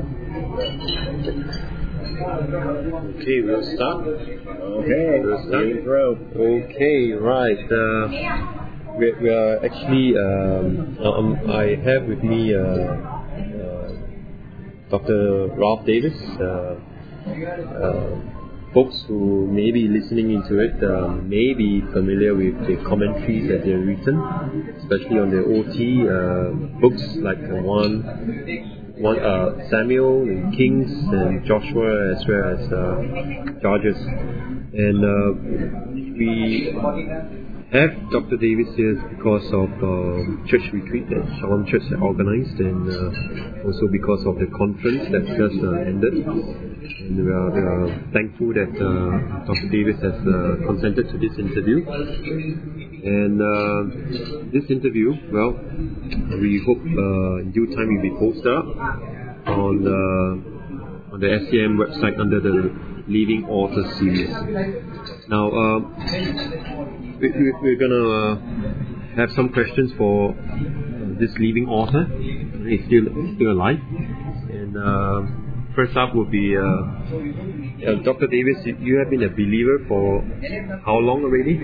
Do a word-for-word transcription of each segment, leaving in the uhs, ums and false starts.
Okay, we'll start. Okay, we'll start. Throw. Okay, right. Uh, we, we are actually. Um, um, I have with me uh, uh, Doctor Ralph Davis. Uh, uh, folks who may be listening into it um, may be familiar with the commentaries that they've written, especially on the O T uh, books like uh, one. One, uh, Samuel and Kings and Joshua as well as uh, Judges, and uh, we have Doctor Davis here because of uh, church retreat that Shalom Church organized, and uh, also because of the conference that just uh, ended. And we are, we are thankful that uh, Doctor Davis has uh, consented to this interview. And uh, this interview, well, we hope uh, in due time will be posted up on the on the S C M website under the Living Author series. Now, uh, we, we, we're gonna uh, have some questions for uh, this living author. He's still still alive. And uh, first up will be uh, uh, Doctor Davis. You have been a believer for how long already?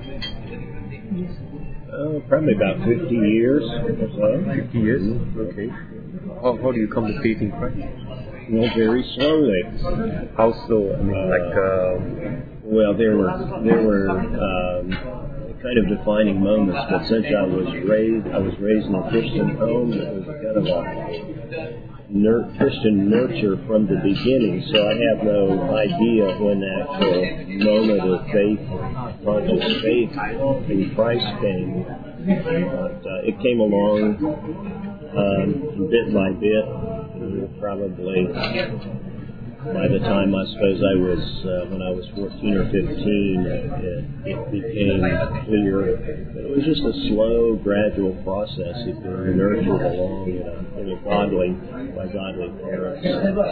Oh, probably about fifty years or so. fifty years? Okay. How, how do you come to faith in Christ? Well, very slowly. How so? I mean, uh, like... Uh, well, there were, there were um, kind of defining moments, but since I was raised, I was raised in a Christian home, it was kind of a nur- Christian nurture from the beginning, so I have no idea when the actual moment of faith, conscious faith in Christ came. But uh, it came along um, bit by bit, probably by the time I suppose I was, uh, when I was fourteen or fifteen, it, it became clear that it was just a slow, gradual process. It was nurtured along in a, in a godly, by godly parents.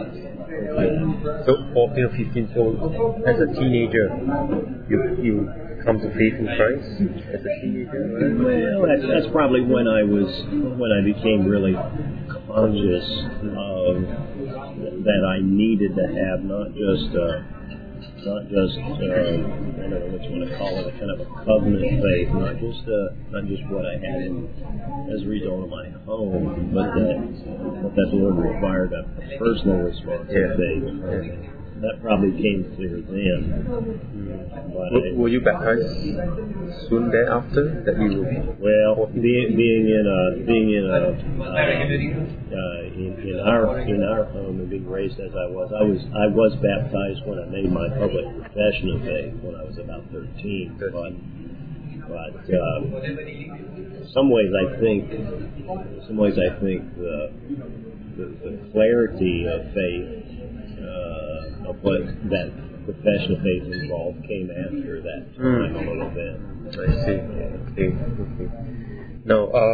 So fourteen or fifteen, so as a teenager, you you come to faith in Christ as a teenager? Right? Well, that's, that's probably when I was, when I became really conscious of that I needed to have not just, uh, not just, uh, I don't know what you want to call it, a kind of a covenant faith, not just, uh, not just what I had in, as a result of my home, but that, but that the Lord required a, a personal response to yeah. faith. Yeah. That probably came clear then. But were, were you baptized soon thereafter that you were? Well, being, being in a being in a uh, uh, in, in our in our home and being raised as I was, I was I was baptized when I made my public profession of faith when I was about thirteen. But but uh, in some ways I think in some ways I think the the, the clarity of faith. Uh, of what that profession of faith involved came after that time mm. a little bit. I see. Okay. okay. Now, uh,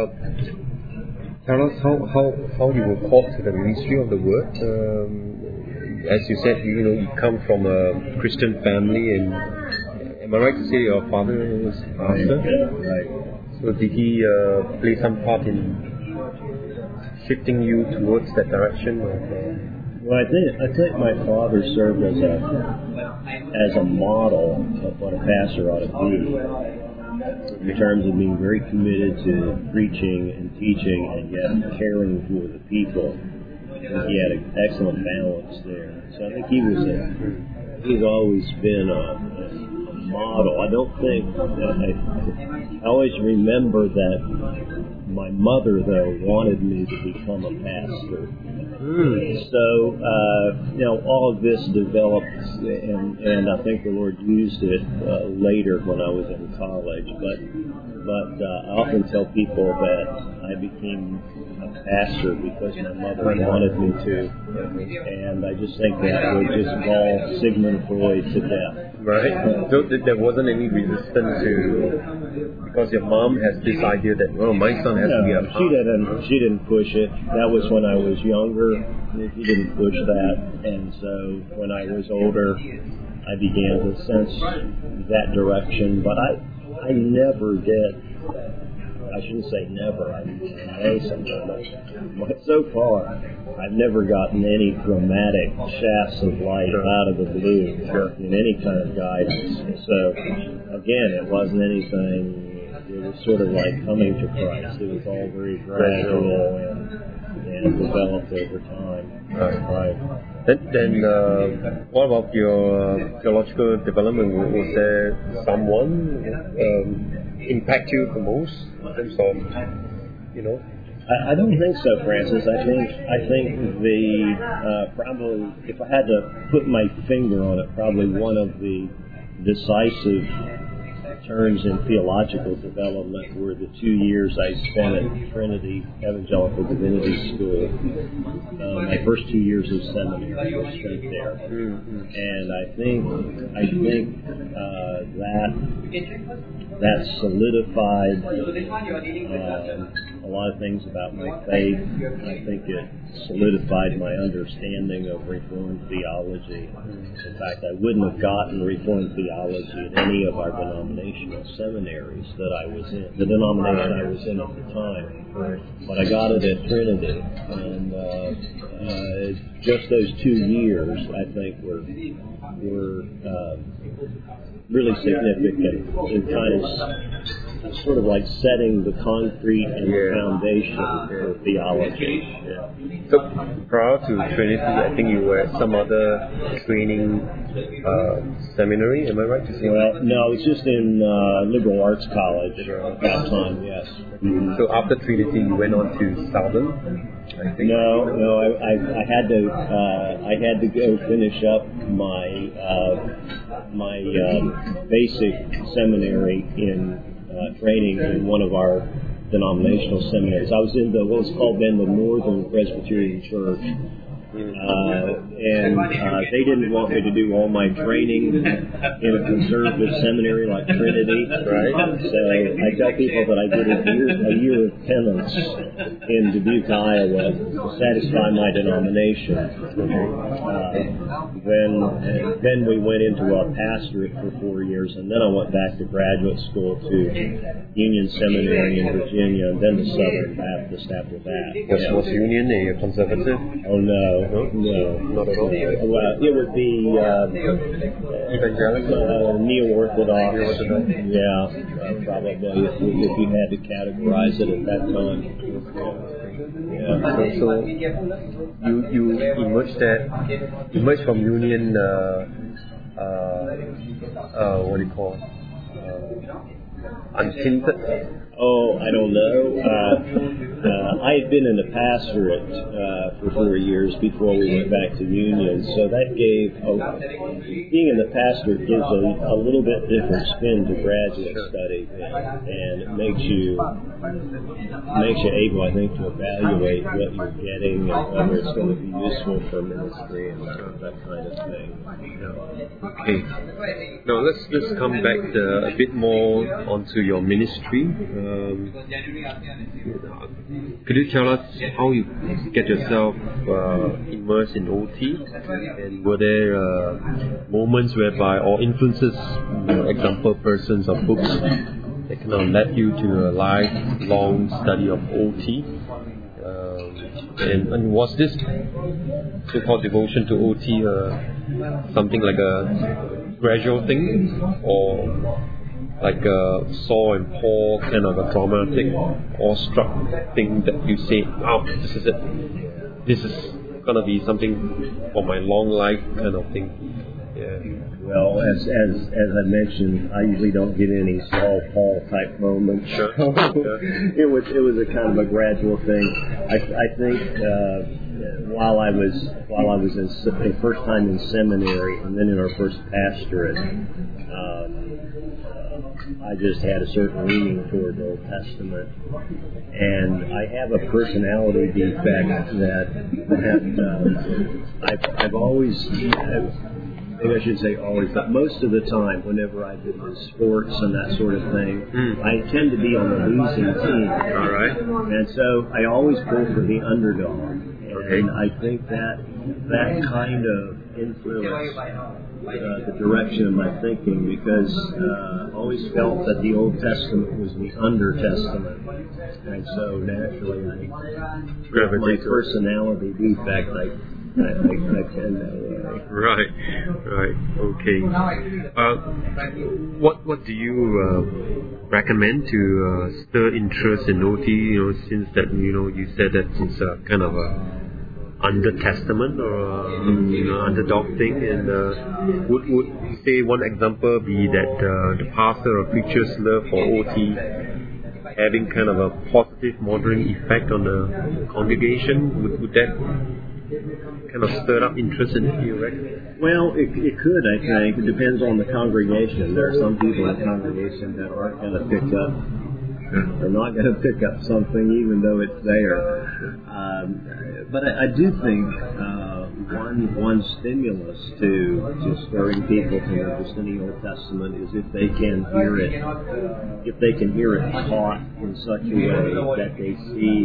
tell us how, how, how you were called to the ministry of the Word. Um, as you said, you, you know, you come from a Christian family, and am I right to say your father was a pastor? Right. So did he uh, play some part in shifting you towards that direction? Or, uh, Well, I think I think my father served as a as a model of what a pastor ought to be, in terms of being very committed to preaching and teaching, and yet caring for the people. And he had an excellent balance there. So I think he was a he's always been a, a model. I don't think I, I always remember that my mother though wanted me to become a pastor. Mm. So, uh, you know, all of this developed, and, and I think the Lord used it uh, later when I was in college. But, but uh, I often tell people that I became a pastor because my mother wanted me to, and I just think that would just gall Sigmund Freud to death. Right. So there wasn't any resistance to, because your mom has this idea that, well, my son has no, to be a pastor. she didn't. She didn't push it. That was when I was younger. He didn't push that, and so when I was older, I began to sense that direction. But I, I never get, I I shouldn't say never, I know sometimes, but so far, I've never gotten any dramatic shafts of light sure. out of the blue sure. in any kind of guidance. So, again, it wasn't anything, it was sort of like coming to Christ. It was all very gradual and, and developed over time. Right, right. Then, then uh, what about your uh, theological development? Was there someone um, impact you the most in terms of, you know? I, I don't think so, Francis. I think I think the uh, probably, if I had to put my finger on it, probably one of the decisive turns in theological development were the two years I spent at Trinity Evangelical Divinity School. Uh, my first two years of seminary were spent there, mm-hmm. and I think I think uh, that that solidified uh, a lot of things about my faith. I think it solidified my understanding of Reformed theology. In fact, I wouldn't have gotten Reformed theology in any of our denominational seminaries that I was in, the denomination I was in at the time. But I got it at Trinity, and uh, uh, just those two years, I think, were were uh, really significant in kind of sort of like setting the concrete and the foundation for theology. Yeah. So prior to Trinity, I think you were at some other training uh, seminary. Am I right to say? Well, no, it's just in uh, Liberal Arts College at that time. Yes. Mm-hmm. So after Trinity, you went on to Southern. I think. No, no, I, I, I had to uh, I had to go finish up my uh, my um, basic seminary in uh, training in one of our denominational seminaries. I was in the what was called then the Northern Presbyterian Church. Uh, and uh, they didn't want me to do all my training in a conservative seminary like Trinity, right? So I tell people that I did a year, a year of penance in Dubuque, Iowa, to satisfy my denomination. Uh, then, then we went into a pastorate for four years, and then I went back to graduate school to Union Seminary in Virginia, and then the Southern Baptist after that. Was, was Union a conservative? Oh no. No, no, not at all. Well, it would be uh, evangelical, uh, neo-orthodox. Yeah, uh, probably if, if you had to categorize it at that time. Yeah. So, so you you emerged that emerged from Union. Uh, uh, uh, what do you call? Uh, untinted. Oh, I don't know. Uh, uh, I had been in the pastorate uh, for four years before we went back to Union, so that gave a, being in the pastorate gives a, a little bit different spin to graduate study, and it makes you makes you able, I think, to evaluate what you're getting and whether it's going to be useful for ministry and that kind of thing. Okay. Now let's let's come back uh, a bit more onto your ministry. Um, could you tell us how you get yourself uh, immersed in O T, and were there uh, moments whereby, or influences, you know, example persons or books that kind of led you to a lifelong study of O T? Um, and, and was this so-called devotion to O T uh, something like a gradual thing, or like a Saul and Paul kind of a dramatic, awestruck thing that you say, "Oh, this is it. This is gonna be something for my long life," kind of thing. Yeah. Well, as as as I mentioned, I usually don't get any Saul Paul type moments. Sure. it was it was a kind of a gradual thing. I I think uh, while I was while I was in the first time in seminary and then in our first pastorate. Um, I just had a certain leaning toward the Old Testament, and I have a personality defect that, that uh, I've, I've always, I've, maybe I should say always, but most of the time, whenever I did the sports and that sort of thing, mm. I tend to be on the losing team. All right. And so I always pull for the underdog. And I think that that kind of influenced uh, the direction of my thinking, because uh, I always felt that the Old Testament was the Under Testament. And so naturally, I, with my personality defect, I, I, I, I tend that way. Right, right, okay. Uh, what what do you uh, recommend to uh, stir interest in O T? You know, since that you know you said that it's a kind of a under testament or a, you know underdog thing, and uh, would would say one example be that uh, the pastor or preacher's love for O T having kind of a positive modeling effect on the congregation? Would would that kind of stir up interest in it, you reckon? Well, it, it could, I think. It depends on the congregation. There are some people in the congregation that aren't going to pick up, they're not going to pick up something even though it's there. Um, but I, I do think uh, one one stimulus to, to stirring people to interest in the Old Testament is if they can hear it, if they can hear it taught in such a way that they see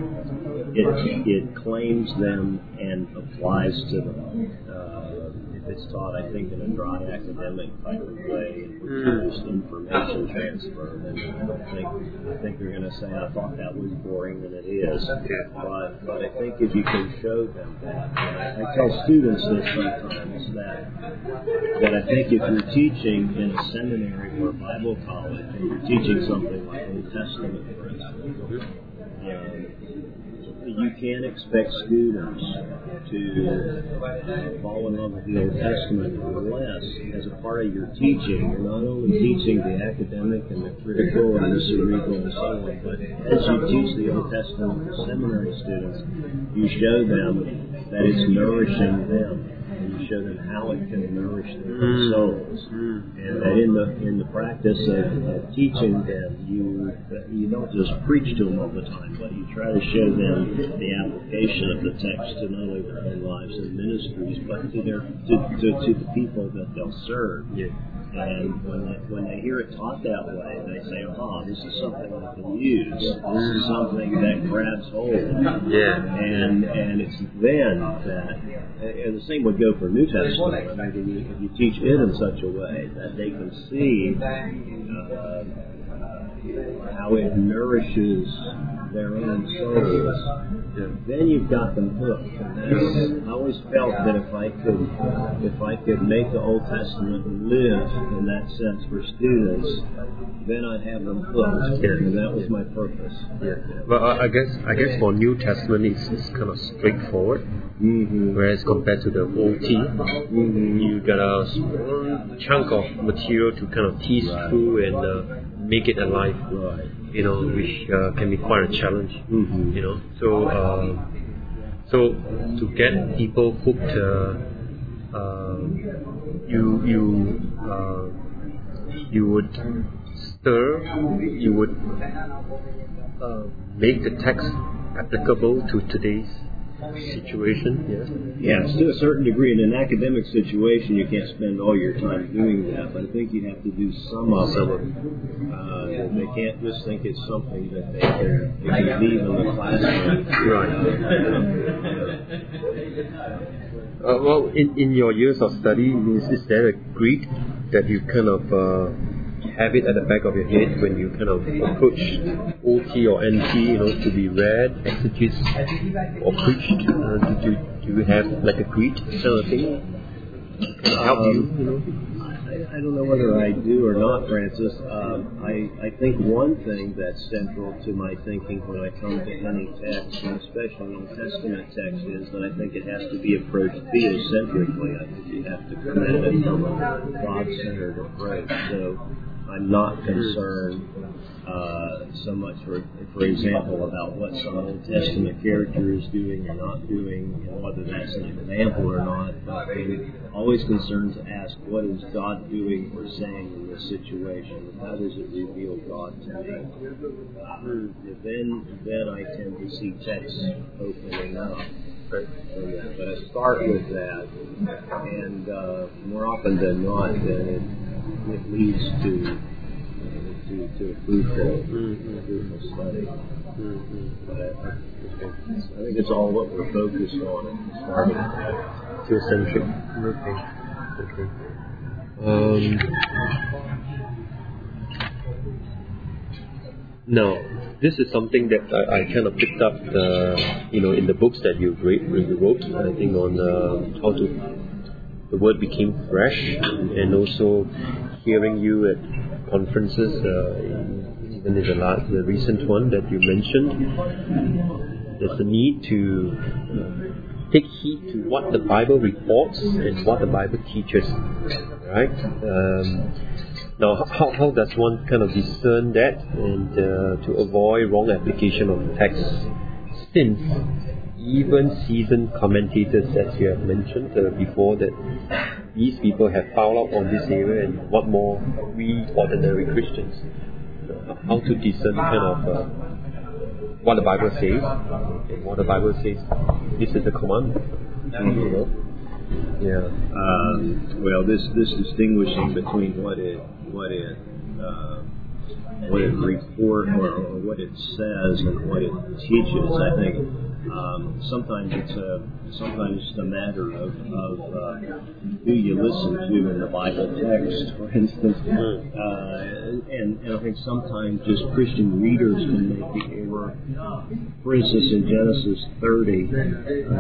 it, it claims them and applies to them. Uh, if it's taught, I think, in a dry academic type of way, and with just information transfer, then I don't think I think they're going to say, "I thought that was boring," and it is. But but I think if you can show them that, and I, I tell students this sometimes that that I think if you're teaching in a seminary or a Bible college, and you're teaching something like Old Testament, for instance. Um, You can't expect students to fall in love with the Old Testament unless, as a part of your teaching, you're not only teaching the academic and the critical and the cerebral and so on, but as you teach the Old Testament to seminary students, you show them that it's nourishing them. You show them how it can nourish their mm. souls, mm. and that in the in the practice of, of teaching them, you you don't just preach to them all the time, but you try to show them the application of the text to not only their own lives and ministries, but to their to, to, to the people that they'll serve. Yeah. And when they, when they hear it taught that way, they say, "Oh, this is something I can use. This is something that grabs hold." Yeah. And and it's then that, and the same would go for New Testament. I mean, if you, if you teach it in such a way that they can see uh, how it nourishes their own souls, then you've got them hooked. And that's, I always felt that if I could, if I could make the Old Testament live in that sense for students, then I'd have them hooked. Yeah. And that was my purpose. Yeah. Well, I guess I guess for New Testament, it's, it's kind of straightforward. Mm-hmm. Whereas compared to the O T, mm-hmm. you got a small chunk of material to kind of tease right. through and uh, make it alive. Right. You know, which uh, can be quite a challenge. Mm-hmm. You know, so uh, so to get people hooked, uh, uh, you you uh, you would stir, you would uh, make the text applicable to today's situation. Yeah. Yes, to a certain degree. In an academic situation, you can't spend all your time doing that, but I think you have to do some of it. Uh, they can't just think it's something that they can, they can leave in the classroom. Right. Uh, well, in, in your years of study, is, is there a grid that you kind of uh, have it at the back of your head when you kind of approach O T or N T, you know, to be read, exegeted, or preached? Uh, do, do, do you have like a grid kind of thing? Can it help um, you, you know? I, I don't know whether I do or not, Francis. Um, I, I think one thing that's central to my thinking when I come to any text, and especially Old Testament text, is that I think it has to be approached theocentrically. I think you have to come at it from a God-centered approach. So I'm not concerned uh, so much, for for example, about what some Old Testament character is doing or not doing, and whether that's an example or not. But I'm always concerned to ask, what is God doing or saying in this situation? How does it reveal God to me? Uh, then, then I tend to see text opening up. But, but I start with that, and uh, more often than not, then it it leads to to, to a fruitful, mm-hmm. fruitful study. Mm-hmm. But I, I think it's all what we're focused on at the start of the theocentric. Okay. Okay. Um, now, this is something that I, I kind of picked up, uh, you know, in the books that you wrote. You wrote I think on uh, how to. The word became fresh, and also hearing you at conferences, uh, even in the last, the recent one that you mentioned, there's a need to uh, take heed to what the Bible reports and what the Bible teaches, right? Um, now, how how does one kind of discern that and uh, to avoid wrong application of the text? Since even seasoned commentators, as you have mentioned uh, before, that these people have found out on this area, and what more we ordinary Christians, uh, how to discern kind of uh, what the Bible says, and what the Bible says, this is the commandment. Mm-hmm. You know? Yeah. Um, well, this this distinguishing between what it what it uh, what it report or, or what it says and what it teaches, I think. Um, sometimes it's a sometimes it's a matter of, of uh, who you listen to in the Bible text, for instance, uh, and, and I think sometimes just Christian readers can make the error. For instance, in Genesis thirty, uh,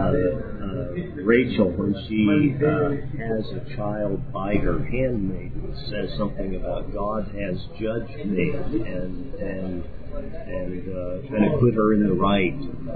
uh, Rachel, when she uh, has a child by her handmaiden, says something about God has judged me and and and uh, going to put her in the right.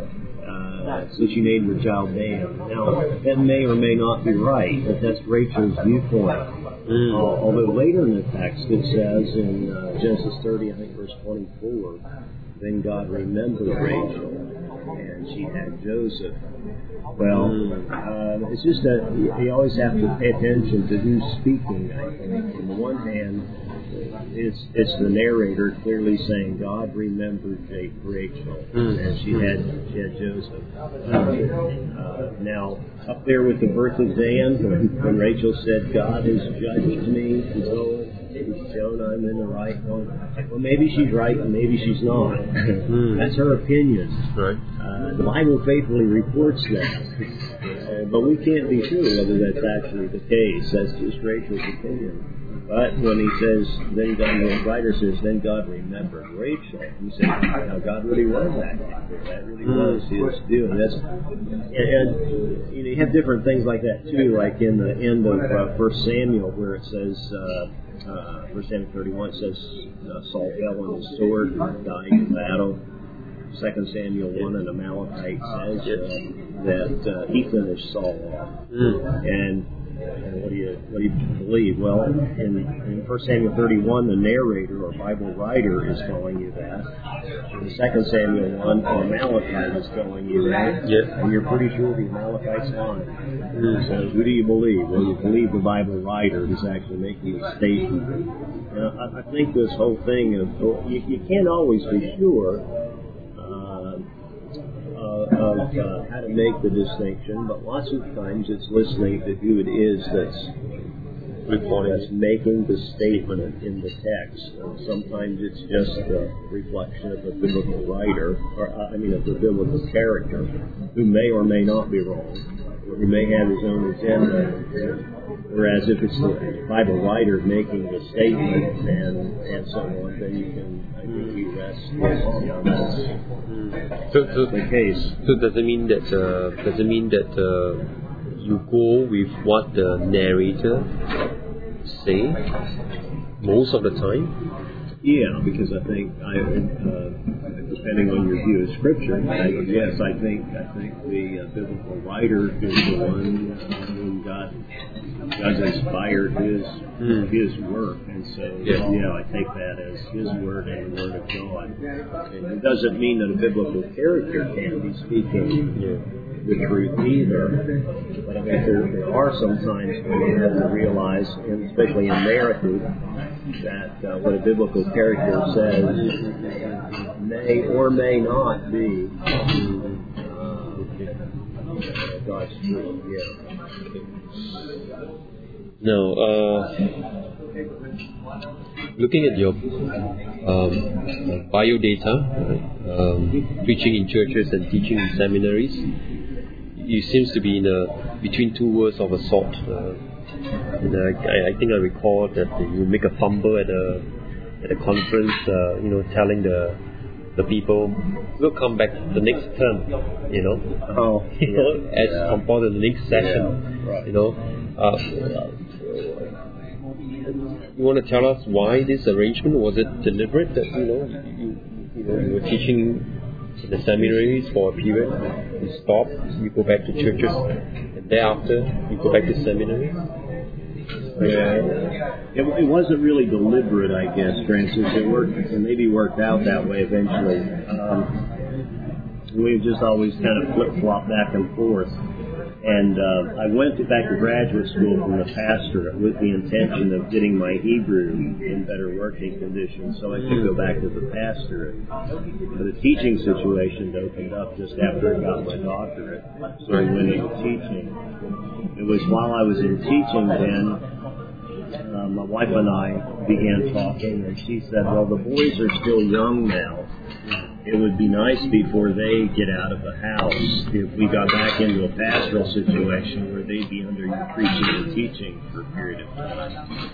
Uh, so she named her child Dan. Now, that may or may not be right, but that's Rachel's viewpoint. Mm. Uh, although later in the text it says in uh, Genesis thirty, I think verse twenty-four, then God remembered Rachel, and she had Joseph. Well, uh, it's just that you always have to pay attention to who's speaking, I think. On the one hand, It's it's the narrator clearly saying God remembered Rachel, mm. and she had she had Joseph. Uh, uh, now up there with the birth of Dan, when, when Rachel said God has judged me, so it's shown I'm in the right one. Well, maybe she's right, and maybe she's not. Mm. That's her opinion. Right. Uh, the Bible faithfully reports that, uh, but we can't be sure whether that's actually the case. That's just Rachel's opinion. But when he says, then God, the writer says, then God remembered Rachel. He said, now God really was that. That really was his doing. That's, and, and you know, you have different things like that too, like in the end of uh, First Samuel, where it says, uh, uh, First Samuel thirty-one, it says, uh, Saul fell on his sword and died in battle. Second Samuel one, an Amalekite says uh, that uh, he finished Saul off. Mm. And And what do you what do you believe? Well, in, in First Samuel thirty-one, the narrator or Bible writer is telling you that. In Second Samuel one, the Amalekite is telling you that. Yes. And you're pretty sure the Amalekite's lying. Mm. So who do you believe? Well, you believe the Bible writer who's actually making a statement. Now, I, I think this whole thing of you, you can't always be sure. Uh, of uh, how to make the distinction, but lots of times it's listening to who it is that's that's making the statement in the text. And sometimes it's just a reflection of a biblical writer, or uh, I mean of the biblical character, who may or may not be wrong, or who may have his own agenda. Whereas if it's the Bible writer making the statement and and so on, then you can I think you rest on that. So, so the case. So does it mean that uh, does it mean that uh, you go with what the narrator say most of the time? Yeah, because I think I, uh, depending on your view of Scripture, I, yes, I think I think the uh, biblical writer is the one uh, whom God God inspired his mm. his work, and so yeah. yeah, I take that as his word and the word of God. And it doesn't mean that a biblical character can't be speaking yeah. the truth either, but I think there, there are some times when you have to realize, and especially in narrative, that uh, what a biblical character says may or may not be uh, uh, God's truth. Yeah. Now, uh, looking at your um, bio data, um, preaching in churches and teaching in seminaries, you seems to be in a between two worlds of a sort. Uh, and I, I think I recall that you make a fumble at a at a conference, uh, you know, telling the the people will come back the next term, you know, oh, you yeah, know, as yeah. compared to the next session, yeah, right. you know. Uh, you want to tell us why this arrangement? Was it deliberate that you know you, you know you were teaching in the seminaries for a period, you stop, you go back to churches, and thereafter you go back to seminary? Yeah, it, it wasn't really deliberate, I guess, Francis. It worked, it maybe worked out that way eventually. Um, we've just always kind of flip-flopped back and forth. And uh, I went to, back to graduate school from the pastorate with the intention of getting my Hebrew in better working condition so I could go back to the pastorate. But the teaching situation opened up just after I got my doctorate, so I went into teaching. It was while I was in teaching then, uh, my wife and I began talking, and she said, well, the boys are still young now. It would be nice before they get out of the house if we got back into a pastoral situation where they'd be under your preaching and teaching for a period of time.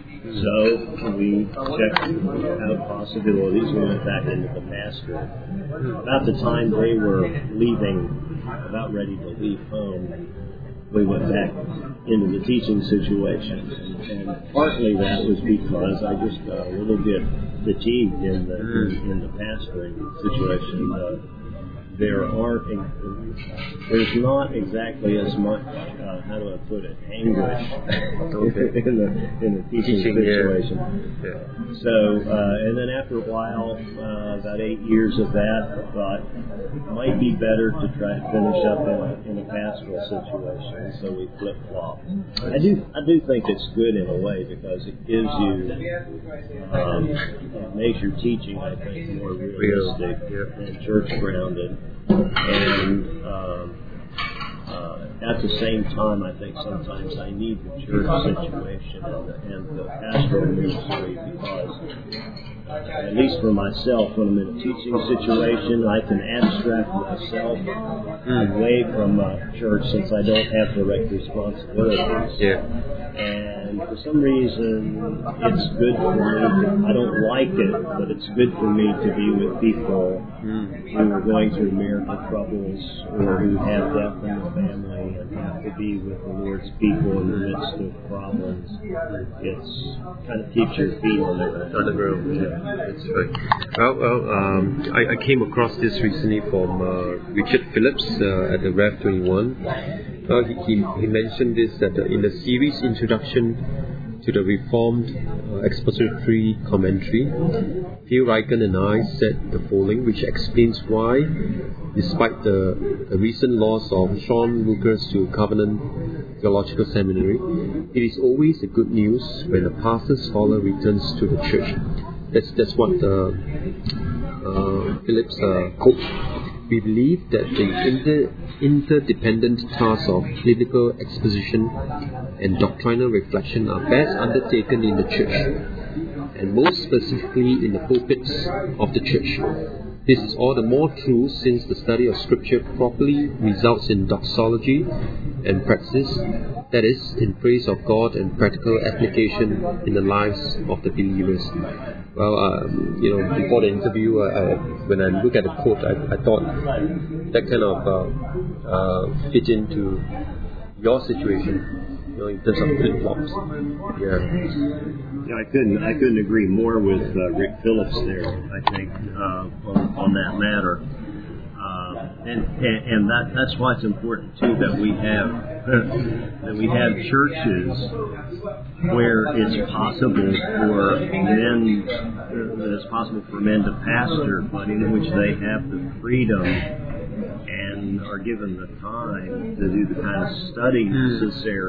So we checked out possibilities. We went back into the pastorate. About the time they were leaving, about ready to leave home, we went back into the teaching situation. And, and partly that was because I just got a little bit fatigued in the in, in the pastoring situation. Uh, there aren't, there's not exactly as much, uh, how do I put it, anguish okay. in the in the teaching, teaching situation. Yeah. Yeah. So, uh, and then after a while, uh, about eight years of that, I thought it might be better to try to finish up in a, in a pastoral situation. So we flip flop. I do I do think it's good in a way because it gives you, um, it makes your teaching, I think, more realistic yeah. and church grounded. And um, uh, at the same time, I think sometimes I need the church situation and the, and the pastoral ministry because, uh, at least for myself, when I'm in a teaching situation, I can abstract myself mm. away from uh, church since I don't have direct responsibilities. Yeah. And for some reason, it's good for me to, I don't like it, but it's good for me to be with people mm. who are going through marital troubles or who have death in the family and have to be with the Lord's people in the midst of problems. It's kind of keeps your feet on the, on the ground. Yeah, that's right. Well, well um, I, I came across this recently from uh, Richard Phillips uh, at the Rev twenty-one. Uh, he, he mentioned this that uh, in the series Introduction to the Reformed uh, Expository Commentary, Phil Ryken and I said the following, which explains why, despite the, the recent loss of Sean Lucas to Covenant Theological Seminary, it is always a good news when a pastor scholar returns to the church. That's that's what uh, uh, Phillips uh, quotes. We believe that the inter, interdependent tasks of biblical exposition and doctrinal reflection are best undertaken in the church, and most specifically in the pulpits of the church. This is all the more true since the study of Scripture properly results in doxology and praxis, that is, in praise of God and practical application in the lives of the believers. Well, um, you know, before the interview, uh, I, when I look at the quote, I, I thought that kind of uh, uh, fit into your situation, you know, in terms of flip-flops. Yeah. Yeah, I couldn't I couldn't agree more with uh, Rick Phillips there. I think uh, on, on that matter, uh, and, and and that that's why it's important too that we have that we have churches where it's possible for men that it's possible for men to pastor, but in which they have the freedom and are given the time to do the kind of study necessary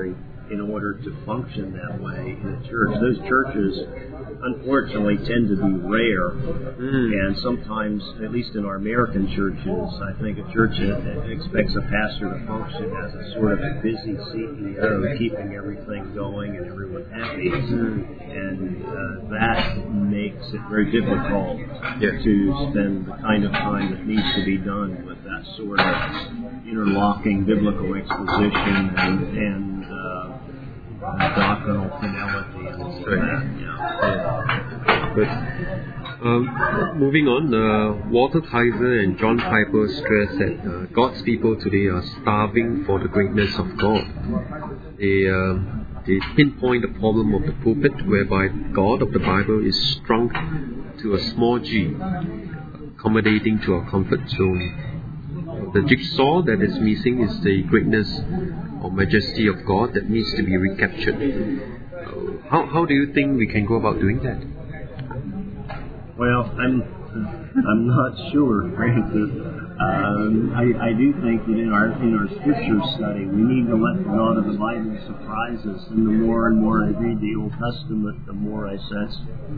in order to function that way in a church. Those churches, unfortunately, tend to be rare, mm. and sometimes, at least in our American churches, I think a church expects a pastor to function as a sort of a busy C E O, keeping everything going and everyone happy, mm. and uh, that makes it very difficult yeah. to spend the kind of time that needs to be done with that sort of interlocking biblical exposition and, and uh, doctrinal fidelity and all right. that. Yeah. But, um, moving on, uh, Walter Kaiser and John Piper stress that uh, God's people today are starving for the greatness of God. They, um, they pinpoint the problem of the pulpit, whereby God of the Bible is shrunk to a small g, accommodating to our comfort zone. The jigsaw that is missing is the greatness or majesty of God that needs to be recaptured. Uh, how how do you think we can go about doing that? Well, I'm I'm not sure, frankly. Um, I, I do think that in our in our scripture study, we need to let the God of the Bible surprise us. And the more and more I read the Old Testament, the more I sense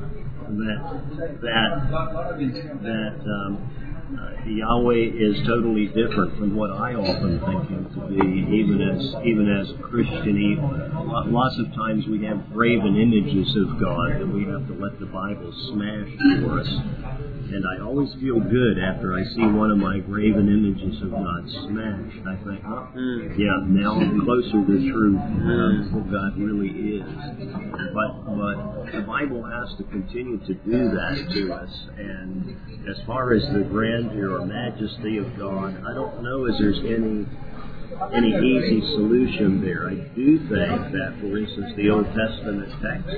that that that. Um, Uh, Yahweh is totally different from what I often think him to be, even as even as a Christian. Lots of times we have graven images of God that we have to let the Bible smash for us. And I always feel good after I see one of my graven images of God smashed. I think, oh, yeah, now I'm closer to truth, uh, who God really is. But but the Bible has to continue to do that to us. And as far as the grandeur or majesty of God, I don't know as there's any any easy solution there. I do think that, for instance, the Old Testament text,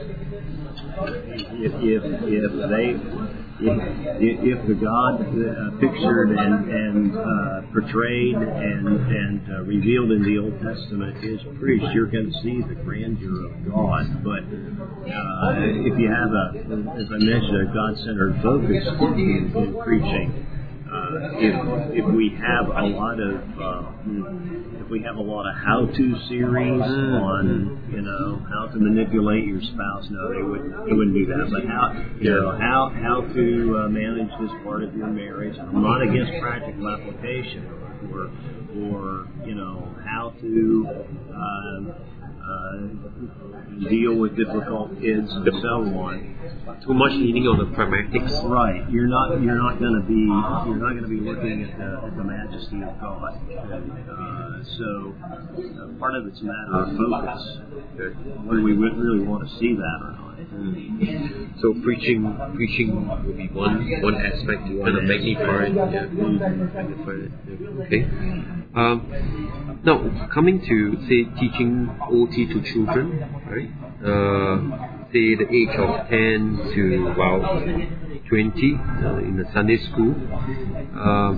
if if, if they if, if the God uh, pictured and and uh, portrayed and and uh, revealed in the Old Testament is preached, you're going to see the grandeur of God. But uh, if you have a, as I mentioned, a God-centered focus in, in preaching. Uh, if if we have a lot of uh, if we have a lot of how-to series on you know how to manipulate your spouse, no, they wouldn't they wouldn't do that. But how you know how how to uh, manage this part of your marriage. I'm not against practical application, or or you know how to uh, uh, deal with difficult kids and so on. Too much leaning on the pragmatics. Right. You're not. You're not going to be. You're not going to be looking at the, at the majesty of God. Uh, so uh, part of it's a matter of focus. Whether we would really want to see that or not. Mm. So preaching, preaching will be one one aspect to kind of magnify it. Yeah. Magnify it. Yeah. Okay. Um, now coming to say teaching O T to children, right? Uh, say the age of ten to about twenty uh, in the Sunday school, uh,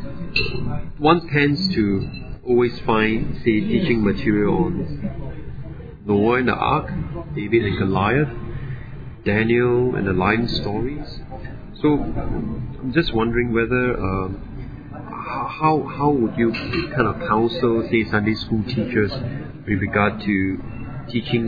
one tends to always find, say, teaching material on Noah and the Ark, David and Goliath, Daniel and the lion stories. So I'm just wondering whether uh, how how would you kind of counsel, say, Sunday school teachers with regard to teaching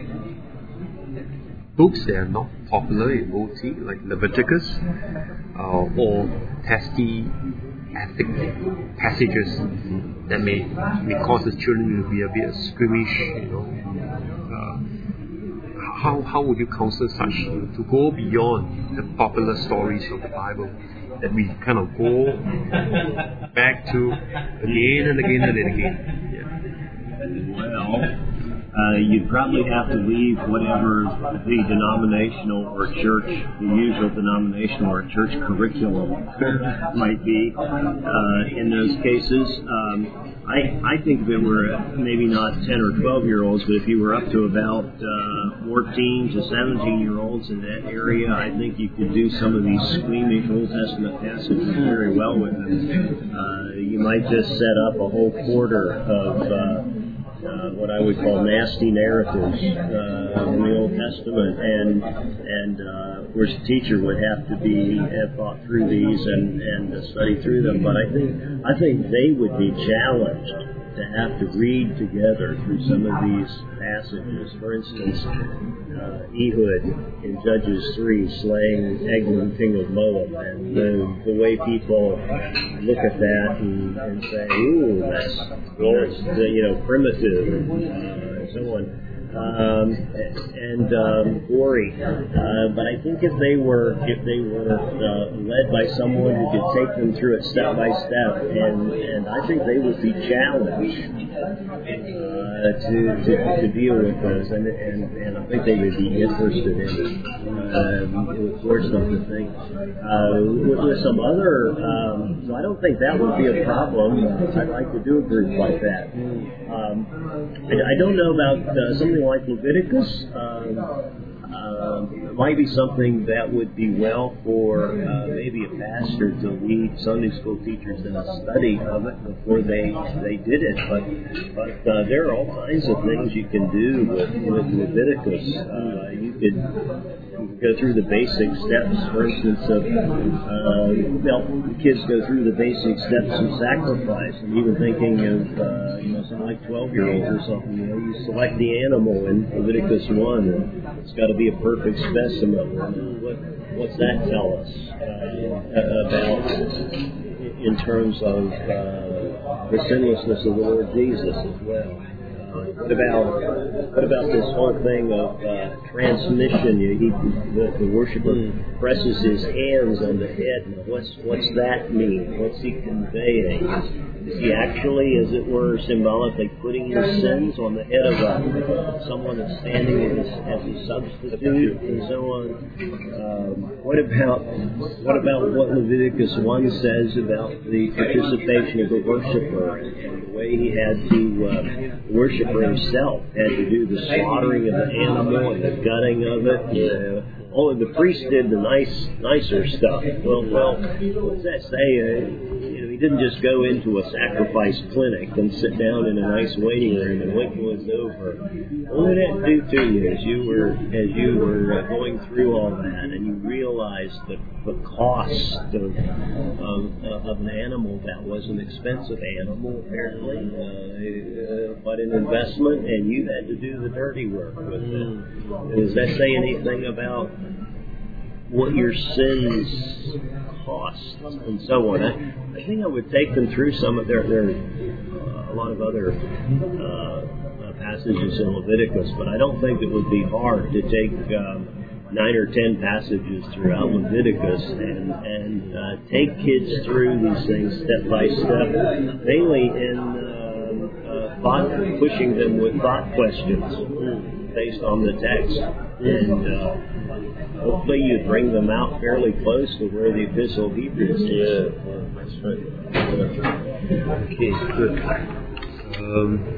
books that are not popular in O T, like Leviticus, uh, or testy ethic passages that may may cause the children to be a bit squeamish, you know. Uh, how how would you counsel such to go beyond the popular stories of the Bible that we kind of go back to again and again and again? Yeah. Well, uh, you'd probably have to leave whatever the denominational or church, the usual denominational or church curriculum might be uh, in those cases. Um, I, I think if it were maybe not ten or twelve year olds, but if you were up to about uh, fourteen to seventeen year olds in that area, I think you could do some of these squeamish Old Testament passages very well with them. Uh, you might just set up a whole quarter of uh, Uh, what I would call nasty narratives uh, in the Old Testament, and and uh, of course the teacher would have to be have thought through these and and uh, study through them. But I think I think they would be challenged to have to read together through some of these passages. For instance, uh, Ehud in Judges three slaying Eglon, king of Moab, and the, the way people look at that and, and say, ooh, that's, that's uh, you know, primitive, and, uh, and so on. Um, and um, Ori, uh, but I think if they were if they were uh, led by someone who could take them through it step by step, and, and I think they would be challenged uh, to, to to deal with those, and and, and I think they would be interested in it. Um, it would force them to think. Uh, with, with some other, um, so I don't think that would be a problem. I'd like to do a group like that. Um, I, I don't know about uh, something like Leviticus. Um, um, it might be something that would be well for uh, maybe a pastor to lead Sunday school teachers in a study of it before they they did it. But but uh, there are all kinds of things you can do with, with Leviticus. Uh, you could go through the basic steps, for instance, of uh, well, kids go through the basic steps of sacrifice, and even thinking of uh, you know something like twelve-year-olds or something. You know, you select the animal in Leviticus one, and it's got to be a perfect specimen. And what what's that tell us uh, about in terms of uh, the sinlessness of the Lord Jesus as well? What about what about this whole thing of uh, transmission? You, he, the, the worshiper presses his hands on the head. Now, what's what's that mean? What's he conveying? Is he actually, as it were, symbolically putting his sins on the head of a, someone that's standing as, as a substitute, and so on? Um, what about what about what Leviticus one says about the participation of the worshiper and, and the way he had to uh, worship? The worshiper himself had to do the slaughtering of the animal and the gutting of it. Uh, only the priest did the nice, nicer stuff. Well, well, what does that say? Uh, you know, he didn't just go into a sacrifice clinic and sit down in a nice waiting room and wait till it's over. What did that do to you as you were as you were uh, going through all that, and you realized the the cost of of, of an animal that was an expensive animal, apparently, uh, uh, but an investment, and you had to do the dirty work with it. Does that say anything about what your sins cost and so on? I, I think I would take them through some of their there uh, a lot of other uh, passages in Leviticus, but I don't think it would be hard to take um, nine or ten passages throughout Leviticus and and uh, take kids through these things step by step, mainly in uh, uh, thought, pushing them with thought questions based on the text, and uh, hopefully you bring them out fairly close to where the Epistle of Hebrews is. Yeah, yeah, that's right. Yeah. Okay, good. Um,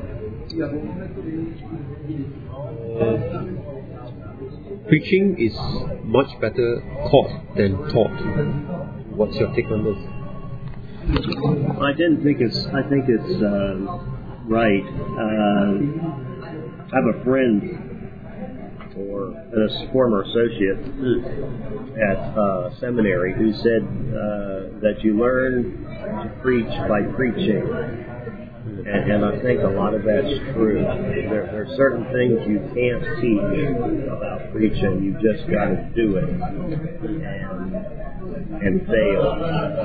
uh, preaching is much better taught than taught. What's your take on this? I didn't think it's. I think it's uh, right. Uh, I have a friend, or a former associate at uh, seminary, who said uh, that you learn to preach by preaching. And, and I think a lot of that's true. There, there are certain things you can't teach about preaching. You just got to do it and, and fail,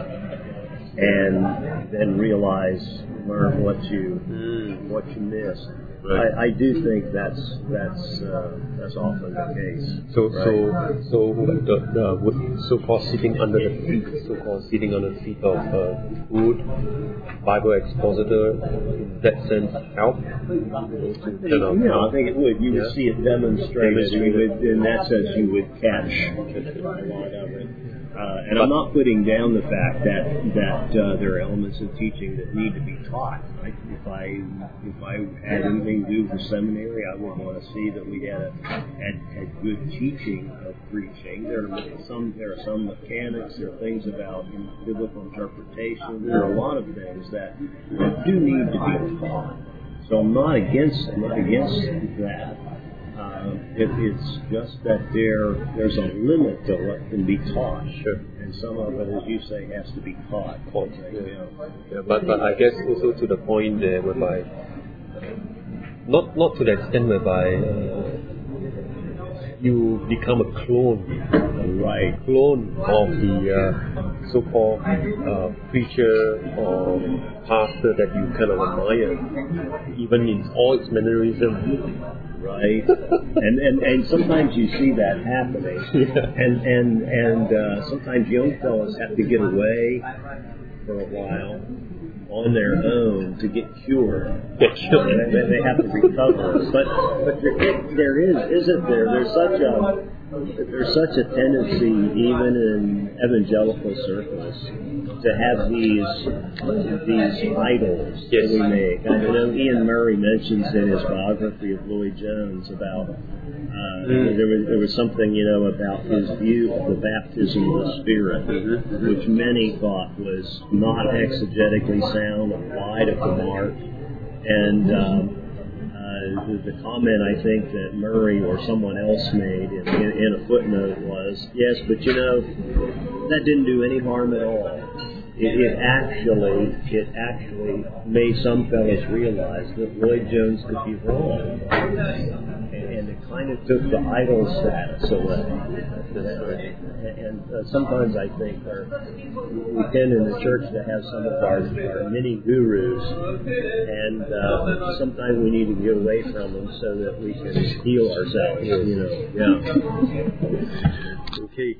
and then realize, learn what you what you missed. Right. I, I do think that's that's uh, that's often the case. So right? so so the, the so-called sitting under the feet, so-called sitting under the feet of uh, good Bible expositor, in that sense, help. Yeah, I think it would. You yeah. would see it demonstrated. You would, in that sense, you would catch a lot of it. Uh, and I'm not putting down the fact that that uh, there are elements of teaching that need to be taught. Right? If I if I had anything to do with seminary, I would want to see that we had a, had, had good teaching of preaching. There are some there are some mechanics. There are things about biblical interpretation. There are a lot of things that, that do need to be taught. So I'm not against I'm not against that. Uh, it, it's just that there there's a limit to what can be taught. Sure. And some of it, as you say, has to be taught. Taught, Right? yeah. Yeah. Yeah, but, but I guess also to the point there whereby, not not to the extent whereby uh, you become a clone, Right. clone of the uh, so-called uh, preacher or pastor that you kind of admire, even in all its mannerism. Right. and, and and sometimes you see that happening. Yeah. And and and uh, sometimes young fellows have to get away for a while on their own to get cured. Get cured. And they, they have to recover. But but there, there is, isn't there? There's such a there's such a tendency, even in evangelical circles, to have these these idols Yes. that we make. I know Ian Murray mentions in his biography of Lloyd Jones about uh, Mm. there was there was something, you know, about his view of the baptism of the Spirit, Mm-hmm. which many thought was not exegetically sound and wide of the mark. And um, uh, the, the comment I think that Murray or someone else made in, in, in a footnote was, yes, but you know, that didn't do any harm at all. It, it actually, it actually made some fellows realize that Lloyd Jones could be wrong, and, and it kind of took the idol status away. And, and uh, sometimes I think our, we tend in the church to have some of our, our mini gurus, and uh, sometimes we need to get away from them so that we can heal ourselves. You know, yeah. Okay.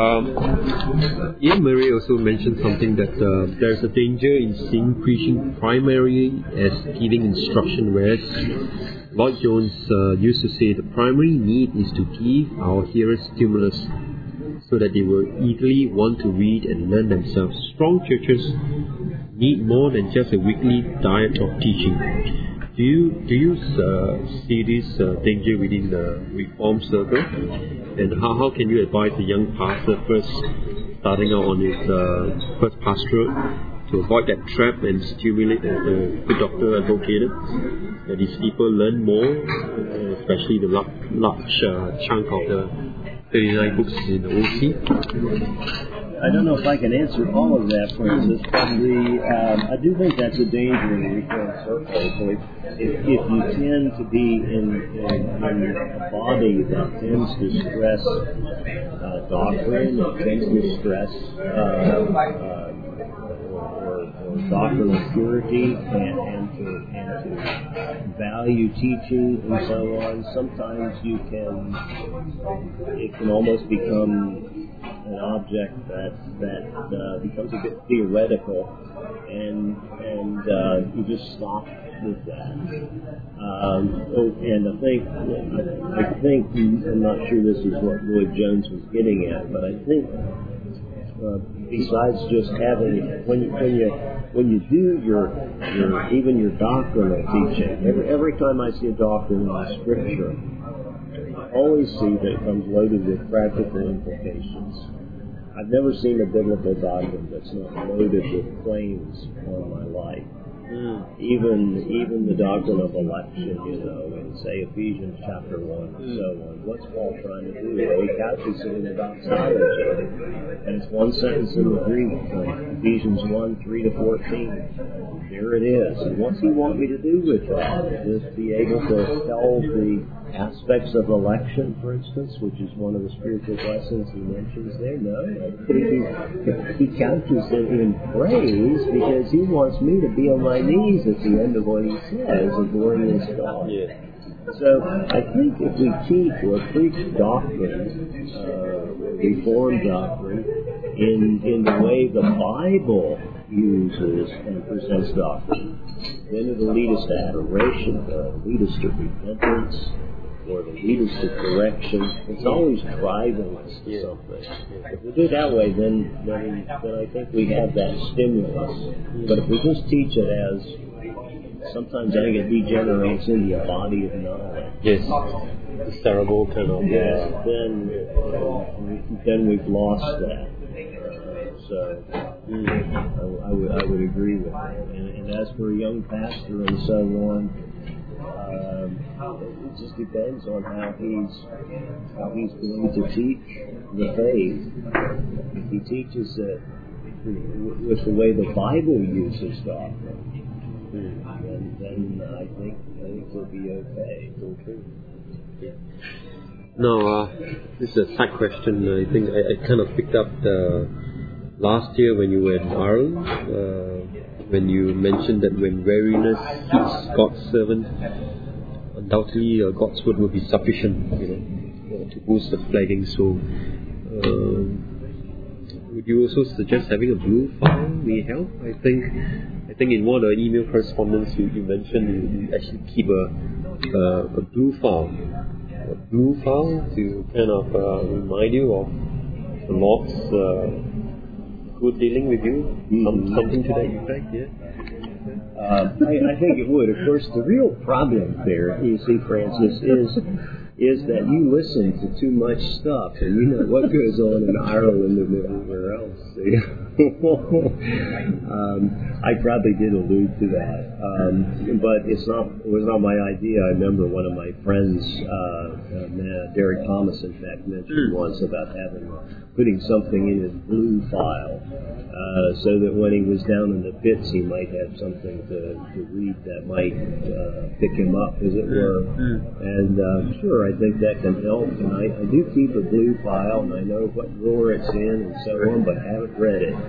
Um, Ian Murray also mentioned something that uh, there's a danger in seeing preaching primarily as giving instruction, whereas Lloyd Jones uh, used to say the primary need is to give our hearers stimulus so that they will eagerly want to read and learn themselves. Strong churches need more than just a weekly diet of teaching. Do you do you uh, see this uh, danger within the Reform circle? And how, how can you advise a young pastor first starting out on his uh, first pastorate to avoid that trap and stimulate, as the good doctor advocated, that his people learn more, uh, especially the large, large uh, chunk of the thirty-nine books in the O C? I don't know if I can answer all of that, Francis, but the, um, I do think that's a danger in the Reformed circle. So if, if, if you tend to be in, in, in a body that tends to stress uh, doctrine, it tends to stress uh, uh, or, or doctrinal purity and, and, to, and to value teaching and so on, sometimes you can, it can almost become an object that that uh, becomes a bit theoretical, and and uh, you just stop with that. Um, oh, and I think I think I'm not sure this is what Lloyd Jones was getting at, but I think uh, besides just having when you, when you when you do your your even your doctrinal teaching, every every time I see a doctrine in the Scripture, I always see that it comes loaded with practical implications. I've never seen a biblical doctrine that's not loaded with claims on my life. Mm. Even even the doctrine of election, you know, in say Ephesians chapter one and so on. What's Paul trying to do? Well, he couches it in the doxology, and it's one sentence in the Greek, like Ephesians one three to fourteen. There it is. And what's he want me to do with that? Just be able to tell the aspects of election, for instance, which is one of the spiritual blessings he mentions there? No. He, he couches it in praise because he wants me to be on my knees at the end of what he says, adoring his God. Yeah. So I think if we teach or preach doctrine, uh, Reformed doctrine, in in the way the Bible uses and presents doctrine, then it'll lead us to adoration, it'll lead us to repentance, or it'll lead us to correction. It's always driving us to Yeah. something. If we do it that way, then, then then I think we have that stimulus. But if we just teach it as, sometimes I think it degenerates into a body of knowledge. Yes. The cerebral kind of. Yeah. Then uh, then we've lost that. Uh, so mm, I, I would I would agree with that. And, and as for a young pastor and so on, Um, it just depends on how he's how he's going to teach the faith. If he teaches it with the way the Bible uses doctrine, then, then I think I think he'll be okay. Okay. Now, uh, this is a side question. I think I, I kind of picked up the last year when you were in Ireland, uh, when you mentioned that when weariness hits God's servant, undoubtedly uh, God's word will be sufficient, you know, uh, to boost the flagging. So, uh, would you also suggest having a blue file may help? I think, I think in one of the email correspondence you, you mentioned you, you actually keep a uh, a blue file, a blue file to kind of uh, remind you of the Lord's uh, good dealing with you, mm-hmm. Some, something to that effect, yeah. Uh, I, I think it would. Of course, the real problem there, you see, Francis, is is that you listen to too much stuff, and you know what goes on in Ireland and everywhere else. um, I probably did allude to that, um, but it's not. It was not my idea. I remember one of my friends, uh, uh, Derek Thomas, in fact, mentioned once about having putting something in his blue file. Uh, so that when he was down in the pits, he might have something to, to read that might uh, pick him up, as it were. And uh, sure, I think that can help. And I, I do keep a blue file, and I know what drawer it's in and so on, but I haven't read it.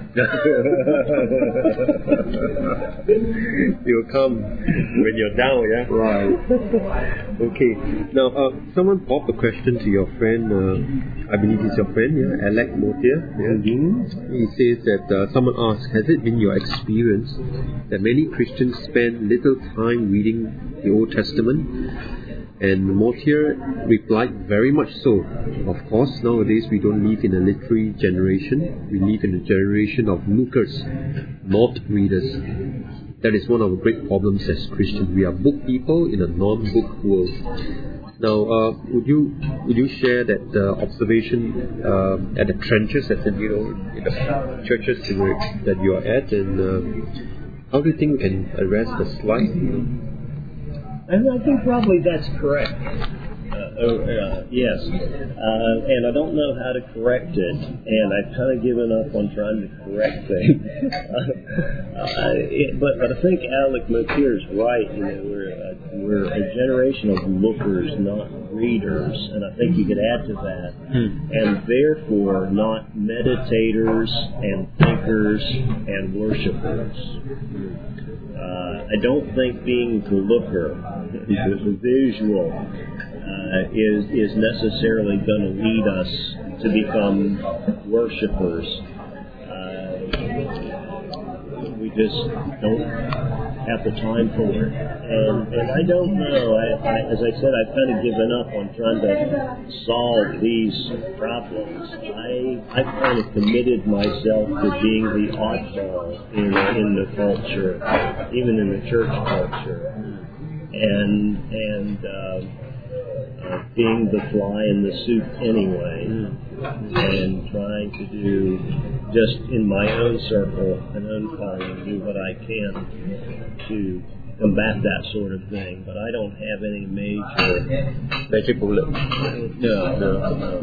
You'll come when you're down, yeah? Right. Okay. Now, uh, someone popped a question to your friend, uh, I believe he's your friend, yeah? Alec Motier. Yeah? Mm-hmm. He says that Uh, someone asked, has it been your experience that many Christians spend little time reading the Old Testament? And Motier replied, very much so. Of course, nowadays we don't live in a literary generation. We live in a generation of lookers, not readers. That is one of the great problems as Christians. We are book people in a non-book world. Now, uh, would you would you share that uh, observation uh, at the trenches, as in, you know, in the churches that you are at, and uh, how do you think we can address the slide? And I think probably that's correct. Uh, oh, uh, yes, uh, and I don't know how to correct it, and I've kind of given up on trying to correct things. uh, it, but, but I think Alec Motier is right. You know, we're a, we're a generation of lookers, not readers, and I think you could add to that, hmm. and therefore not meditators and thinkers and worshipers. Uh, I don't think being the looker, the, the visual, Uh, is is necessarily going to lead us to become worshipers. Uh, we just don't have the time for it, and and I don't know. I, I, as I said, I've kind of given up on trying to solve these problems. I I've kind of committed myself to being the oddball in in the culture, even in the church culture, and and. Uh, Uh, being the fly in the soup anyway, and trying to do just in my own circle and own calling, do what I can to combat that sort of thing. But I don't have any major magic bullet. No, no, no.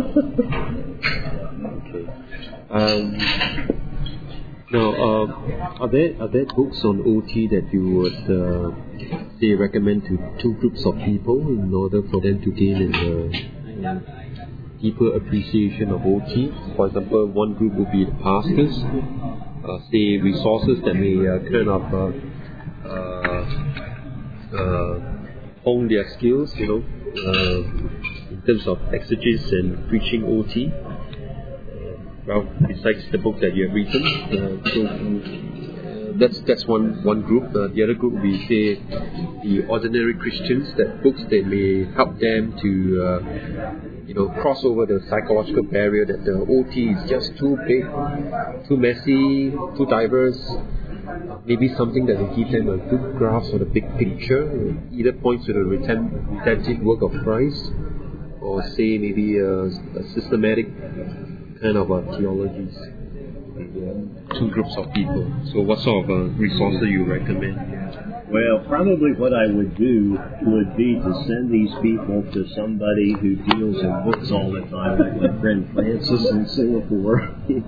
Okay. Um, now, uh, are there are there books on O T that you would uh, say recommend to two groups of people in order for them to gain a uh, deeper appreciation of O T? For example, one group would be the pastors, uh, say resources that may uh, kind of uh, uh, uh, hone their skills, you know, uh, in terms of exegesis and preaching O T. Well, besides the book that you have written, uh, so uh, that's that's one one group. Uh, the other group we say the ordinary Christians, that books that may help them to uh, you know cross over the psychological barrier that the O T is just too big, too messy, too diverse. Maybe something that will give them a good grasp of the big picture, either points to the redemptive work of Christ, or say maybe a, a systematic kind of uh, theologies. Two groups of people. So what sort of uh, resources you recommend? Well, probably what I would do would be to send these people to somebody who deals in books all the time, like my friend Francis in Singapore.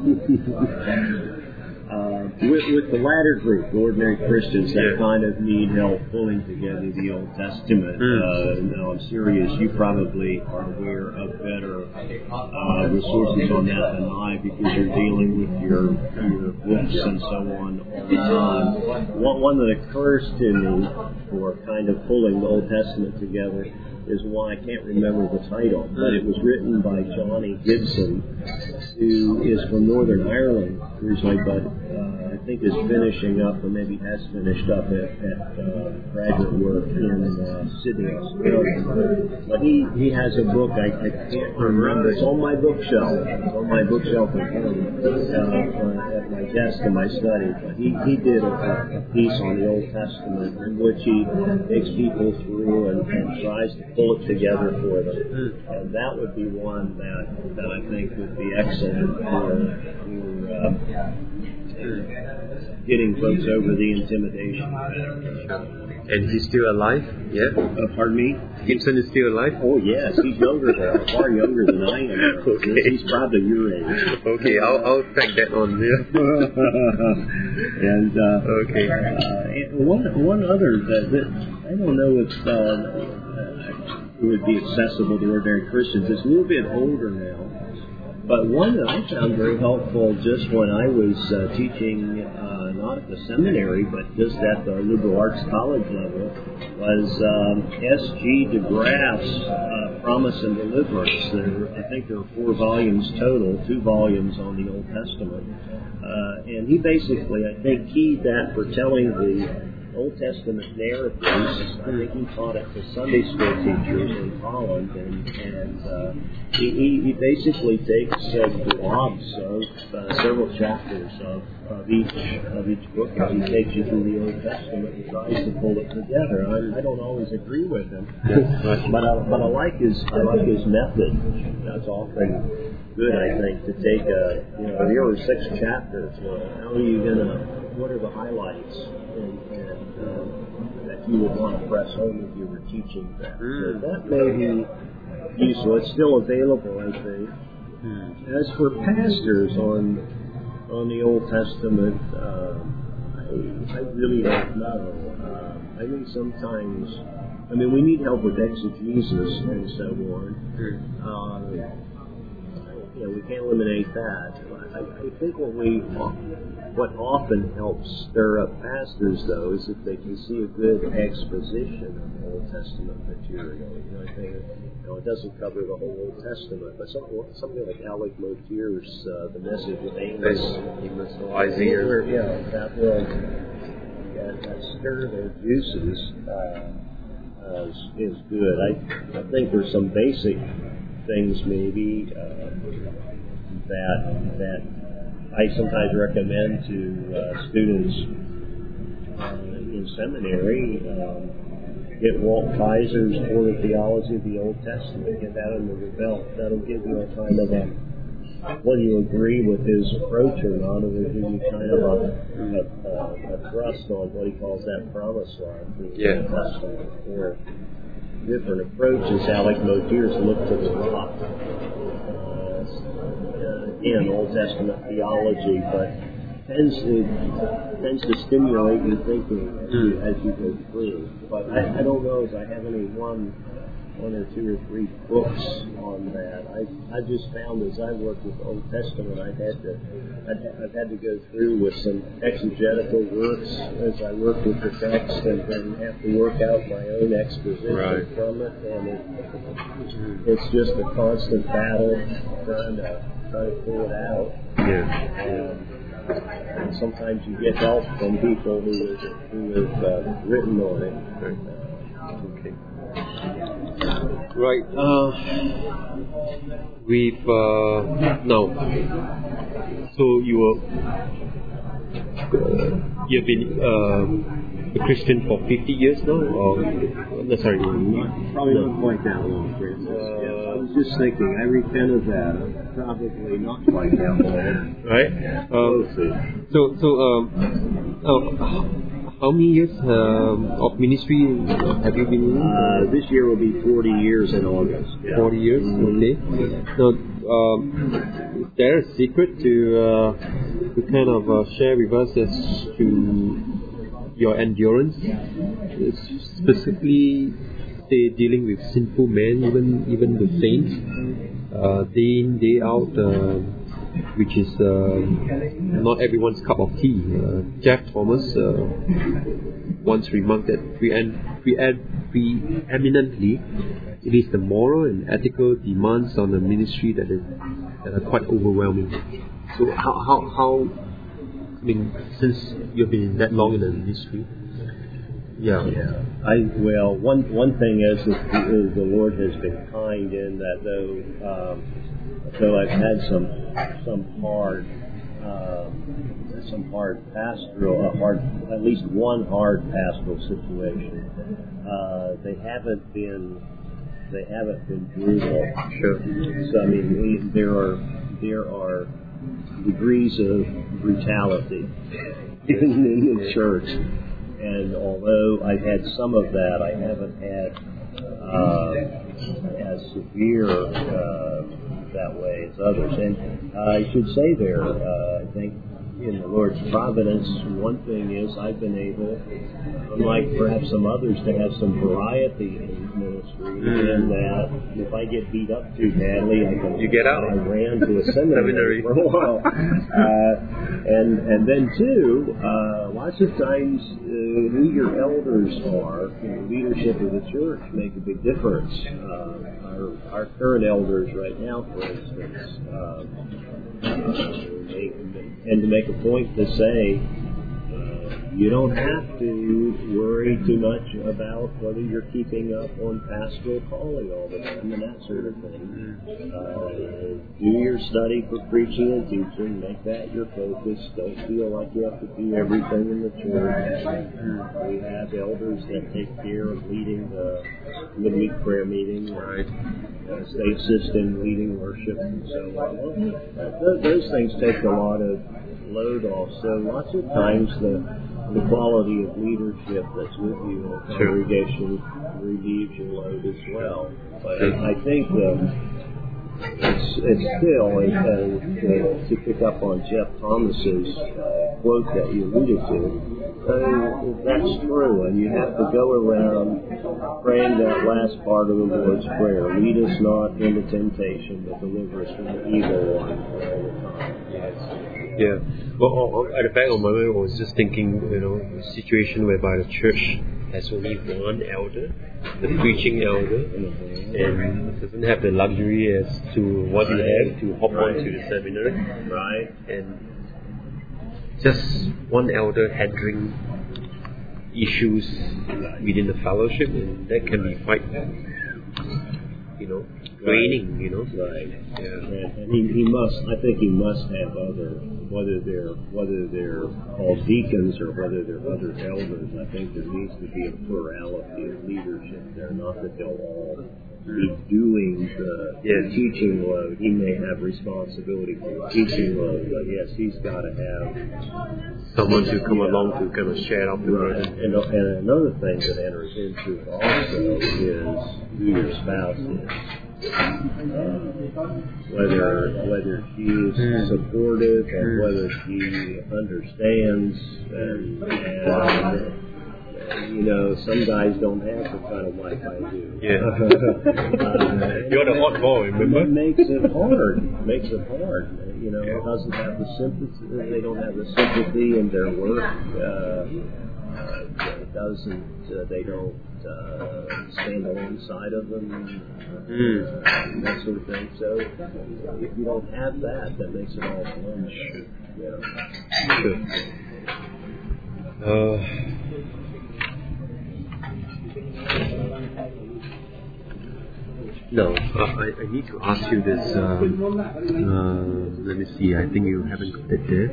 uh, with, with the latter group, the ordinary Christians that kind of need help pulling together the Old Testament. Mm. Uh, no, I'm serious. You probably are aware of better uh, resources on that than I, because you're dealing with your your books and so on all the time. One, one that occurs to me for kind of pulling the Old Testament together is one I can't remember the title, but it was written by Johnny Gibson, who is from Northern Ireland originally, but uh, I think is finishing up, or maybe has finished up at, at uh, graduate work in uh, Sydney, Australia. But he, he has a book, I, I can't remember, it's on my bookshelf, it's on my bookshelf at home, uh, at my desk in my study, but he, he did a, a piece on the Old Testament in which he takes people through and, and tries to pull it together for them. And that would be one that, that I think would be excellent for, for uh, getting folks over the intimidation. And he's still alive? Yeah? Uh, pardon me? Gibson is still alive? Oh, yes. He's younger than, far younger than I am. Okay. He's probably your age. Okay, I'll, I'll track that on here. and, uh, okay. Uh, and one, one other, that, that I don't know if uh, it would be accessible to ordinary Christians. It's a little bit older now. But one that I found very helpful just when I was uh, teaching, uh, not at the seminary, but just at the liberal arts college level, was um, S G DeGraff's uh, Promise and Deliverance. There, I think there are four volumes total, two volumes on the Old Testament. Uh, and he basically, I think, keyed that for telling the Old Testament narratives. I think he taught it to Sunday school teachers in Holland, and, and uh, he, he, he basically takes uh, blobs of uh, several chapters of, of each of each book, and he takes you through the Old Testament and tries to pull it together. I, I don't always agree with him, but I, but I like his I like his method. That's often good, I think, to take a you know here are six chapters. Well, how are you gonna? What are the highlights? And, and um, that you would want to press home if you were teaching that. Mm. So that may be useful. It's still available, I think. Mm. As for pastors on on the Old Testament, uh, I, I really don't know. Uh, I think sometimes, I mean, we need help with exegesis and so on. Mm. Uh, you know, we can't eliminate that. I, I think what we What often helps stir up pastors, though, is if they can see a good exposition of Old Testament material. You know, I think you know, it doesn't cover the whole Old Testament, but something, something like Alec Motier's uh, The Message of Amos, Amos Isaiah, yeah, that will that, that stir their juices uh, is, is good. I, I think there's some basic things maybe uh, that that. I sometimes recommend to uh, students uh, in seminary um, get Walt Kaiser's Order Theology of the Old Testament, get that under the belt. That'll give you a kind of a, whether you agree with his approach or not, it'll give you kind of a, a, a, a thrust on what he calls that promise line for the yeah. Old Testament. Or different approaches, Alec Motier's look to the rock. In Old Testament theology, but tends to tends to stimulate your thinking as you, as you go through. But I, I don't know if I have any one one or two or three books on that. I I just found as I worked with Old Testament, I've had to I've, I've had to go through with some exegetical works as I worked with the text, and then have to work out my own exposition right. from it, and it, it's just a constant battle trying to. Try to pull it out. Yeah. Um, and sometimes you get help from people who have, who have uh, written on it. Okay. Right. Uh, we've uh, now. So you were you've been uh, a Christian for fifty years now, or no, sorry, not, probably no. not quite that long, Francis. Uh, yeah. I was just thinking. I repent of that. Probably not quite that long. Right. Um, so so um, uh, how many years um, of ministry have you been in? Uh, this year will be forty years in August. Yeah. forty years, Mm-hmm. okay. So, um, is there a secret to uh, to kind of uh, share with us as to your endurance, specifically, say, dealing with sinful men, even even the saints, uh, day in, day out, uh, which is uh, not everyone's cup of tea. Uh, Jeff Thomas uh, once remarked that pre- pre- preeminently it is the moral and ethical demands on the ministry that is that are quite overwhelming. So how how how I mean, since you've been that long in the ministry, yeah, yeah. I well, one one thing is that the, the Lord has been kind in that though um, though I've had some some hard um, some hard pastoral, uh, hard at least one hard pastoral situation. Uh, they haven't been they haven't been brutal. sure. So I mean, we, there are there are degrees of brutality in, in the church, and although I've had some of that, I haven't had uh, as severe uh, that way as others. And uh, I should say there, uh, I think in the Lord's providence, one thing is I've been able, unlike perhaps some others, to have some variety in ministry, mm. in that if I get beat up too badly, I can you get out. I ran to a seminary for a while, uh, and and then too, uh, lots of times uh, who your elders are in the leadership of the church make a big difference. Uh, our our current elders right now, for instance. Uh, uh, they, and to make a point to say, uh, you don't have to worry too much about whether you're keeping up on pastoral calling all the time and that sort of thing. Uh, do your study for preaching and teaching, make that your focus. Don't feel like you have to do everything in the church. We have elders that take care of leading the midweek prayer meeting, right? Uh, state system, leading worship, and so on. Well, those things take a lot of load off. So lots of times the the quality of leadership that's with you in a congregation relieves your load as well. But I think um, it's, it's still, and, and to pick up on Jeff Thomas's uh, quote that you alluded to, uh, that's true, and you have to go around praying that last part of the Lord's Prayer, lead us not into temptation, but deliver us from the evil one all the time. Yes. Yeah. Well, at the back of my mind, I was just thinking, you know, a situation whereby the church has only one elder, the preaching elder, mm-hmm. and doesn't have the luxury as to what right. you have to hop right. on to the seminary. Right. And just one elder handling issues within the fellowship, and that can be quite, you know, draining, you know. Right. Yeah. And he, he must. I think he must have other, whether they're whether they're called deacons or whether they're other elders. I think there needs to be a plurality of leadership there, not that they'll all be doing the, yes. the teaching load. He may have responsibility for the teaching load, but yes, he's got to have someone to come yeah. along to kind of share up the right. And, and another thing that enters into it also is who your spouse is. Uh, whether whether she is mm. supportive and mm. whether she understands, and, and you know, some guys don't have the kind of wife I do. Yeah, uh, you're the hot boy, remember? It makes it hard. It makes it hard. You know, it doesn't have the sympathy. They don't have the sympathy in their work. Uh, It doesn't. Uh, they don't uh, stand alongside of them, uh, mm. uh, that sort of thing. So if you don't have that, that makes it all fun. Yeah. Sure. Uh, no, I, I need to ask you this. Uh, uh, let me see. I think you haven't got it there.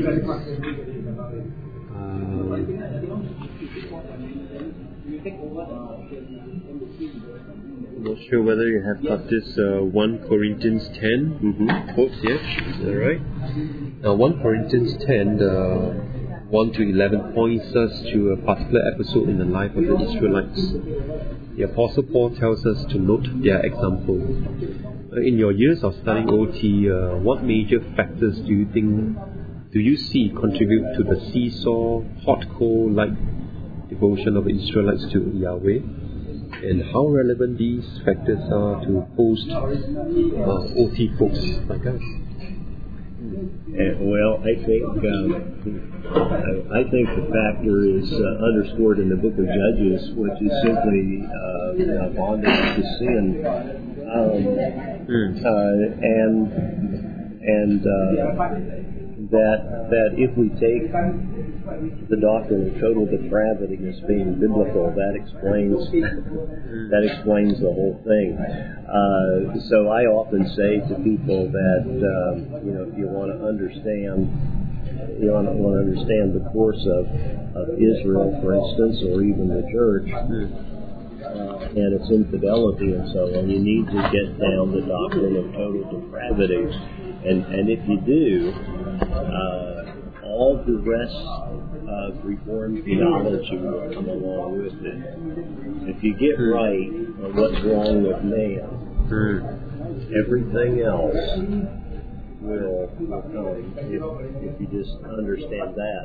I'm not sure whether you have got this uh, First Corinthians ten mm-hmm. quote here. Is that right? Now, First Corinthians ten, the one to eleven points us to a particular episode in the life of the Israelites. The Apostle Paul tells us to note their example. In your years of studying O T, uh, what major factors do you think, do you see contribute to the seesaw, hot cold like devotion of the Israelites to Yahweh? And how relevant these factors are to post uh, O T folks like us? Uh, well, I think um, I think the factor is uh, underscored in the Book of Judges, which is simply uh, bondage to sin, um, mm. uh, and and uh, that that if we take the doctrine of total depravity as being biblical, that explains that explains the whole thing. Uh, so I often say to people that um, you know, if you want to understand, you want to, want to understand the course of, of Israel, for instance, or even the church, uh, and its infidelity and so on, you need to get down the doctrine of total depravity, and and if you do, uh, all the rest of Reformed theology will come along with it. If you get right on what's wrong with man, everything else will, will come if, if you just understand that.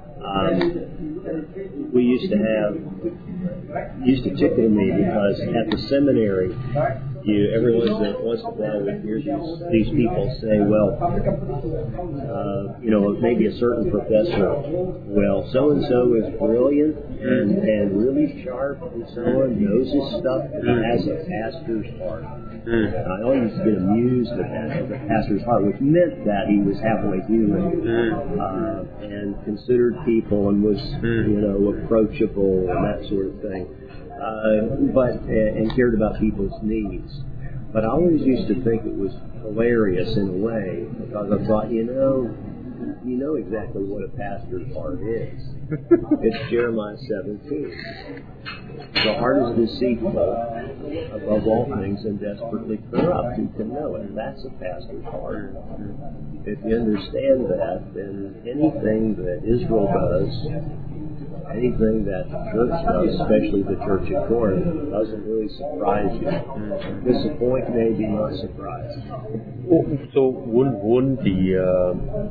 Um, we used to have, used to tickle me because at the seminary, you every once in, once in a while we hear these, these people say, well, uh, you know, maybe a certain professor, well, so-and-so is brilliant and, and really sharp and so on, knows his stuff, and has a pastor's heart. Mm. I always get amused at that, the pastor's heart, which meant that he was halfway human mm. uh, and considered people and was, mm. you know, approachable and that sort of thing. Uh, but uh, and cared about people's needs. But I always used to think it was hilarious in a way, because I thought, you know, you know exactly what a pastor's heart is. It's Jeremiah seventeen. The heart is deceitful above all things and desperately corrupt. Who can know it? That's a pastor's heart. If you understand that, then anything that Israel does, anything that the church does, especially the church at Corinth, doesn't really surprise you. Disappoint, maybe, not surprise. So wouldn't, wouldn't the, uh,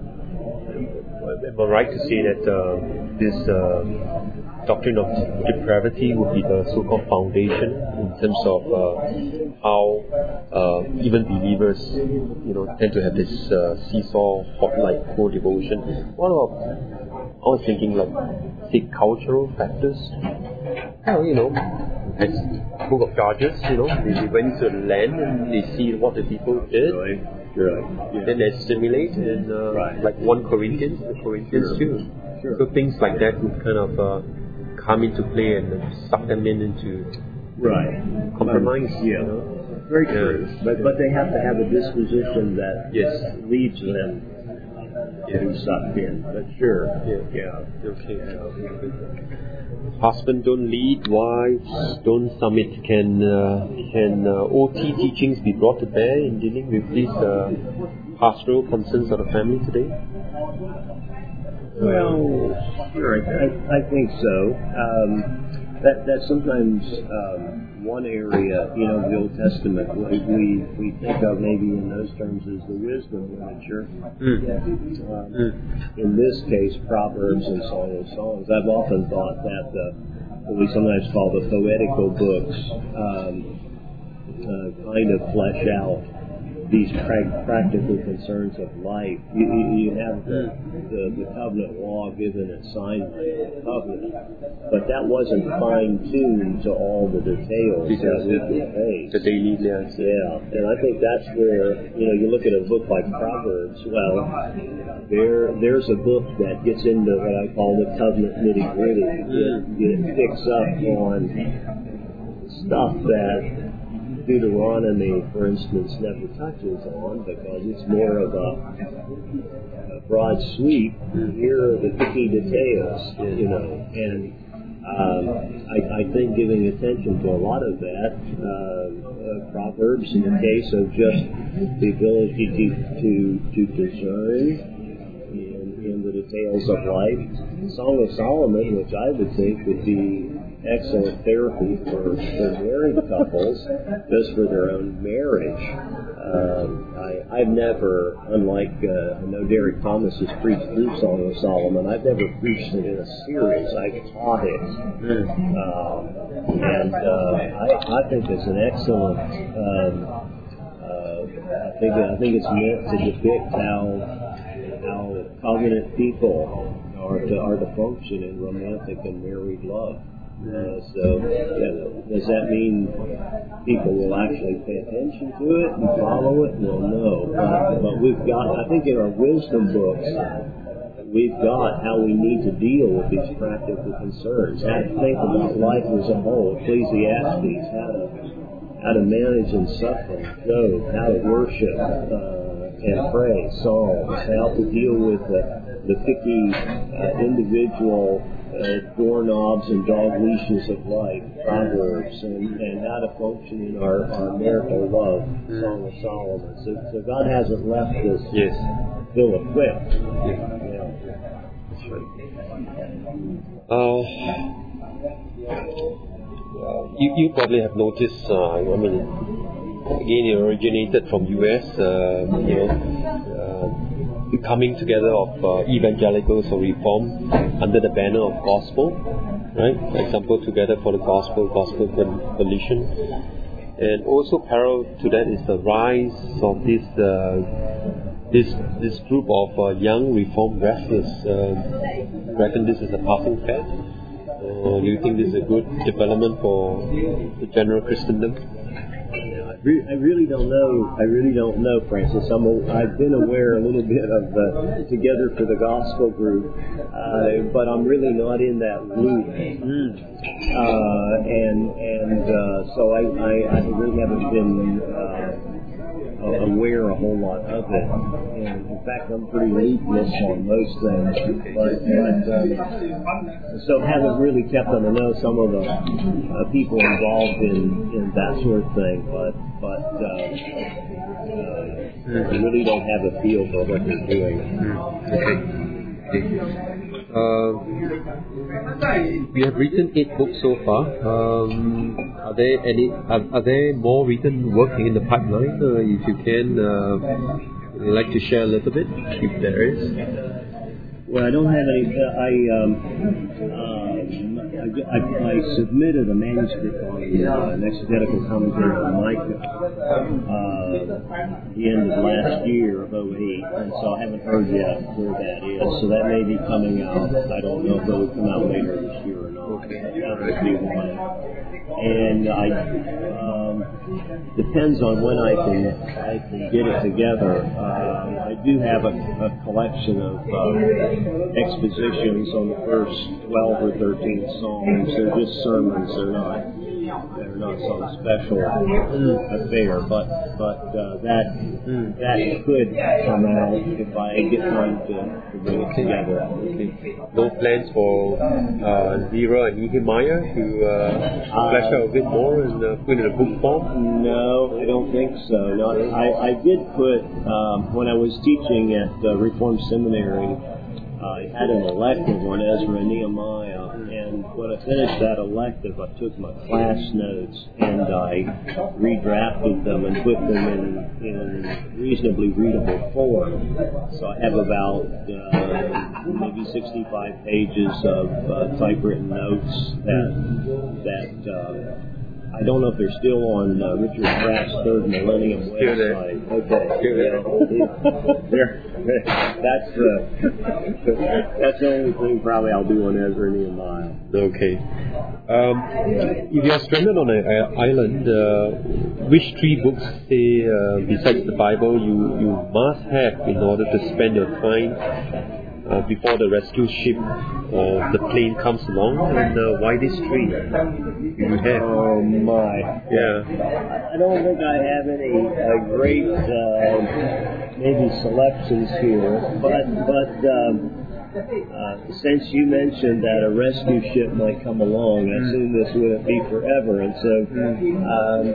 am I right to say that uh, this uh, doctrine of depravity would be the so-called foundation in terms of uh, how uh, even believers, you know, tend to have this uh, seesaw, hot like cold devotion? What about, I was thinking like, say, cultural factors. Well, you know, as Book of Judges, you know, they, they went to the land and they see what the people did. Right. Right. Yeah. Then they assimilate, and uh, right. like First Corinthians, the Corinthians Sure. too. Sure. So things like that would kind of uh, come into play and uh, suck them in into right. compromise. Um, yeah. You know? Very true. Yeah. But but they have to have a disposition that yes. leads them to be sucked in. But sure. Yeah. Yeah. Okay. Yeah. Husband don't lead, wives don't submit. Can uh, can uh, O T teachings be brought to bear in dealing with these uh, pastoral concerns of the family today? Well, sure. I, I, I think so. Um, that that sometimes. Um, One area, you know, the Old Testament, we, we we think of maybe in those terms as the wisdom literature. Mm. Um, mm. In this case, Proverbs and Song of Songs. I've often thought that the, what we sometimes call the poetical books um, uh, kind of flesh out these pra- practical concerns of life. You, you, you have the, the, the covenant law given at Sinai, the covenant, but that wasn't fine-tuned to all the details that we could face. The daily lives. Yeah, and I think that's where, you know, you look at a book like Proverbs, well, there there's a book that gets into what I call the covenant nitty-gritty. It, it picks up on stuff that Deuteronomy, for instance, never touches on, because it's more of a, a broad sweep. Here are the picky details, you know, and um, I, I think giving attention to a lot of that, uh, uh, Proverbs, in the case of just the ability to to, to discern in, in the tales of life. Song of Solomon, which I would think would be excellent therapy for, for married couples, just for their own marriage. Um, I, I've never, unlike uh, I know Derek Thomas has preached through Song of Solomon, I've never preached it in a series. I've taught it, um, and uh, I, I think it's an excellent. Um, uh, I think I think it's meant to depict how how covenant people are to are to function in romantic and married love. Uh, so, yeah, does that mean people will actually pay attention to it and follow it? Well, no. But, but we've got, I think in our wisdom books, we've got how we need to deal with these practical concerns, how to think about life as a whole, Ecclesiastes, how to, how to manage in suffering, Job, how to worship uh, and pray, Psalms, how to deal with the, the picky uh, individual Uh, doorknobs and dog leashes of life, Proverbs, and, and how to function in our, our marital love, mm. Song of Solomon. So, so God hasn't left us yes. ill-equipped. Yeah. Yeah. That's right. Uh, you, you probably have noticed, uh, I mean, again, it originated from U S, uh, you know, uh, the coming together of uh, evangelicals or reform under the banner of gospel, right? For example, Together for the Gospel, Gospel Coalition. And also parallel to that is the rise of this uh, this this group of uh, young reform wrestlers. Uh, reckon this is a passing fad? Uh, do you think this is a good development for the general Christendom? I really don't know. I really don't know, Francis. I'm a, I've been aware a little bit of the Together for the Gospel group, uh, but I'm really not in that loop. Mm. Uh, and and uh, so I, I, I really haven't been uh, aware a whole lot of it. And in fact, I'm pretty rootless on most things. But, but uh, so haven't really kept on the know some of the uh, people involved in, in that sort of thing. But but uh, uh, I really don't have a feel for what they're doing. Okay. Uh, we have written eight books so far. Um, are there any? Are, are there more written work in the pipeline? Uh, if you can, uh, would you like to share a little bit, if there is? Well, I don't have any. Uh, I, um, uh, I, I, I submitted a manuscript on uh, an exegetical commentary on Micah uh, the end of last year of oh eight, and so I haven't heard yet where that is. So that may be coming out. I don't know if it will come out later this year or not. That would be one. And I um, depends on when I can I can get it together. Uh, I do have a, a collection of uh, expositions on the first twelve or thirteen Psalms. They're just sermons. They're not they're not some special affair. But but uh, that that could come out if I get time to, to bring it together. Okay. No plans for uh, Zerah and Nehemiah to uh, flesh out a bit more and uh, put it in a book form? No, I don't think so. Not, I, I did put um, when I was teaching at uh, Reformed Seminary. I had an elective on Ezra and Nehemiah, and when I finished that elective, I took my class notes and I redrafted them and put them in, in reasonably readable form. So I have about uh, maybe sixty-five pages of uh, typewritten notes that that. Uh, I don't know if they're still on uh, Richard Pratt's Third Millennium website. Okay, yeah. That's uh, that's the only thing probably I'll do on Ezra and Nehemiah. Okay. Um, if you are stranded on an island, uh, which three books, say, uh, besides the Bible, you, you must have in order to spend your time Uh, before the rescue ship or the plane comes along, and uh, why these three? You have. Oh my! Yeah. I don't think I have any uh, great uh, maybe selections here, but but um, uh, since you mentioned that a rescue ship might come along, I assume this wouldn't be forever, and so um,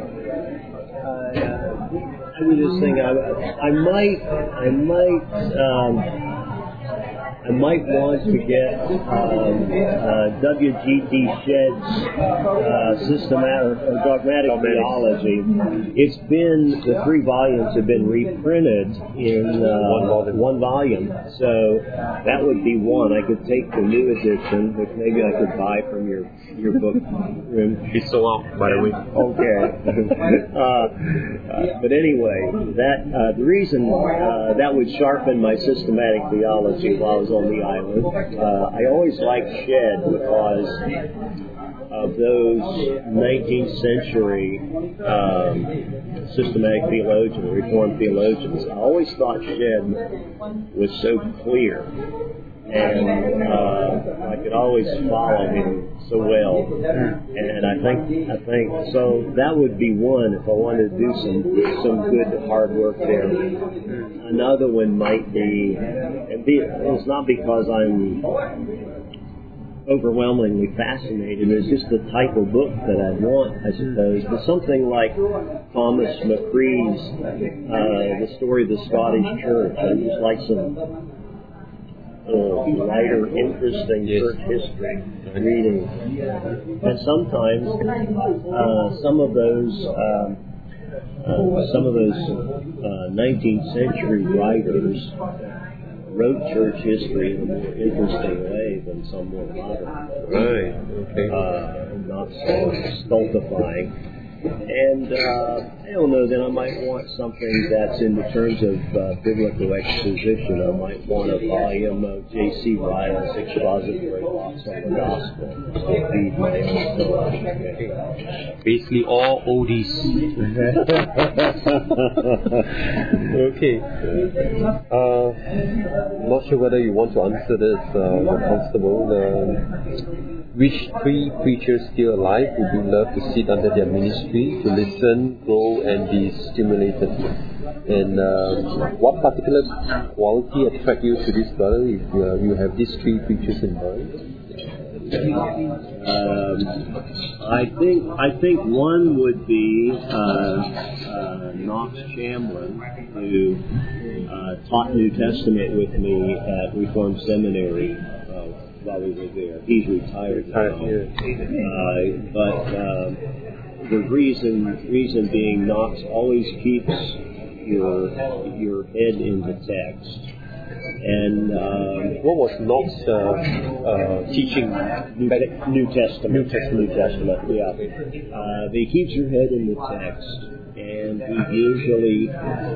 I, uh, I was just thinking I, I might I might. Um, I I might want to get um, uh, W G T Shedd's uh, systematic or dogmatic theology. It's been, the three volumes have been reprinted in uh, one, volume. one volume, so that would be one. I could take the new edition, which maybe I could buy from your your book room. It's so long, by the way. Okay. uh, uh, but anyway, that uh, the reason uh, that would sharpen my systematic theology while I was on the island. Uh, I always liked Shedd because of those nineteenth century um, systematic theologians, Reformed theologians. I always thought Shedd was so clear, and uh, I could always follow him so well. And I think, I think so. That would be one if I wanted to do some some good hard work there. Another one might be, and be, it's not because I'm overwhelmingly fascinated. It's just the type of book that I'd want, I suppose. But something like Thomas McCree's uh, The Story of the Scottish Church. I just like some uh, lighter, interesting yes. church history reading. And sometimes uh, some of those um, uh, some of those uh, nineteenth century writers wrote church history in a more interesting way than some more modern. Right. Okay. Uh, not so stultifying. And uh, I don't know, then I might want something that's in the terms of uh, biblical exposition. I might want a volume of J C Ryle's Expository Thoughts on the Gospel to feed my own theology. Basically all oldies. Okay. Uh, not sure whether you want to answer this, uh, Constable. Uh, Which three preachers still alive would you love to sit under their ministry, to listen, grow, and be stimulated? And uh, what particular quality attract you to this brother if uh, you have these three preachers in mind? Um, I think I think one would be uh, uh, Knox Chamblin, who uh, taught New Testament with me at Reformed Seminary while we were there. He's retired now. Uh, but um, the reason reason being, Knox always keeps your your head in the text. And um, what was Knox uh, uh, teaching? New, New Testament. New Testament. New Testament. Yeah. Uh, he keeps your head in the text, and he usually.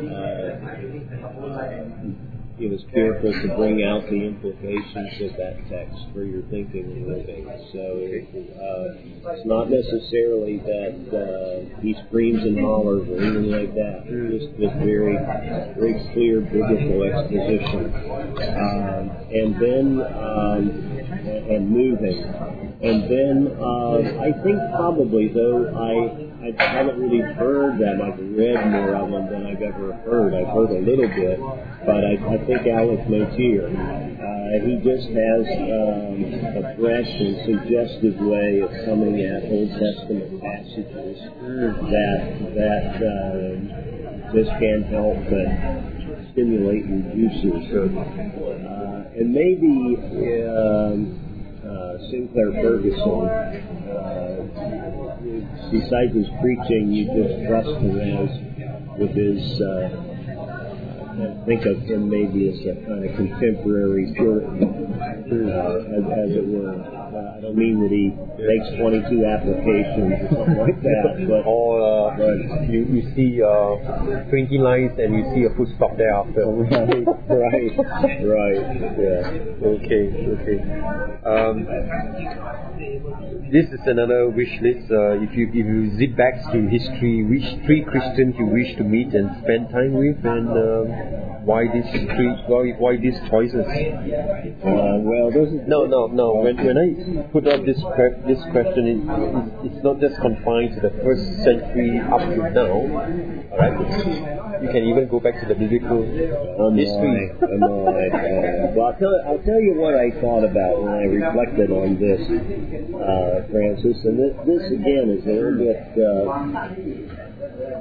Uh, He was careful to bring out the implications of that text for your thinking and living. So uh, it's not necessarily that uh, he screams and hollers or anything like that. It's just, just very, very clear biblical exposition, um, and then um, and moving. And then uh, I think probably though I. I haven't really heard them. I've read more of them than I've ever heard. I've heard a little bit, but I, I think Alex Motyer, uh, he just has um, a fresh and suggestive way of coming at Old Testament passages that that uh, just can't help but stimulate your juices. Uh, and maybe um, uh, Sinclair Ferguson. Uh, Besides his preaching, you just trust him as with his, uh, I think of him maybe as a kind of contemporary Puritan, uh, as, as it were. Uh, I don't mean that he makes twenty-two applications or something like that, but or uh, but you, you see uh, twenty lines and you see a full stop thereafter. Right, right, right. Yeah. Okay, okay. Um, this is another wish list. Uh, if you if you zip back to history, which three Christians you wish to meet and spend time with, and um, why these three? Why why these choices? Uh, well, those is, no, no, no. When when I put up this this question, it, it, it's not just confined to the first century up to now. All right, you can even go back to the biblical um, history. Right, um, right. Uh, well, I'll tell, I'll tell you what I thought about when I reflected on this, uh, Francis. And this, this again is a little bit uh,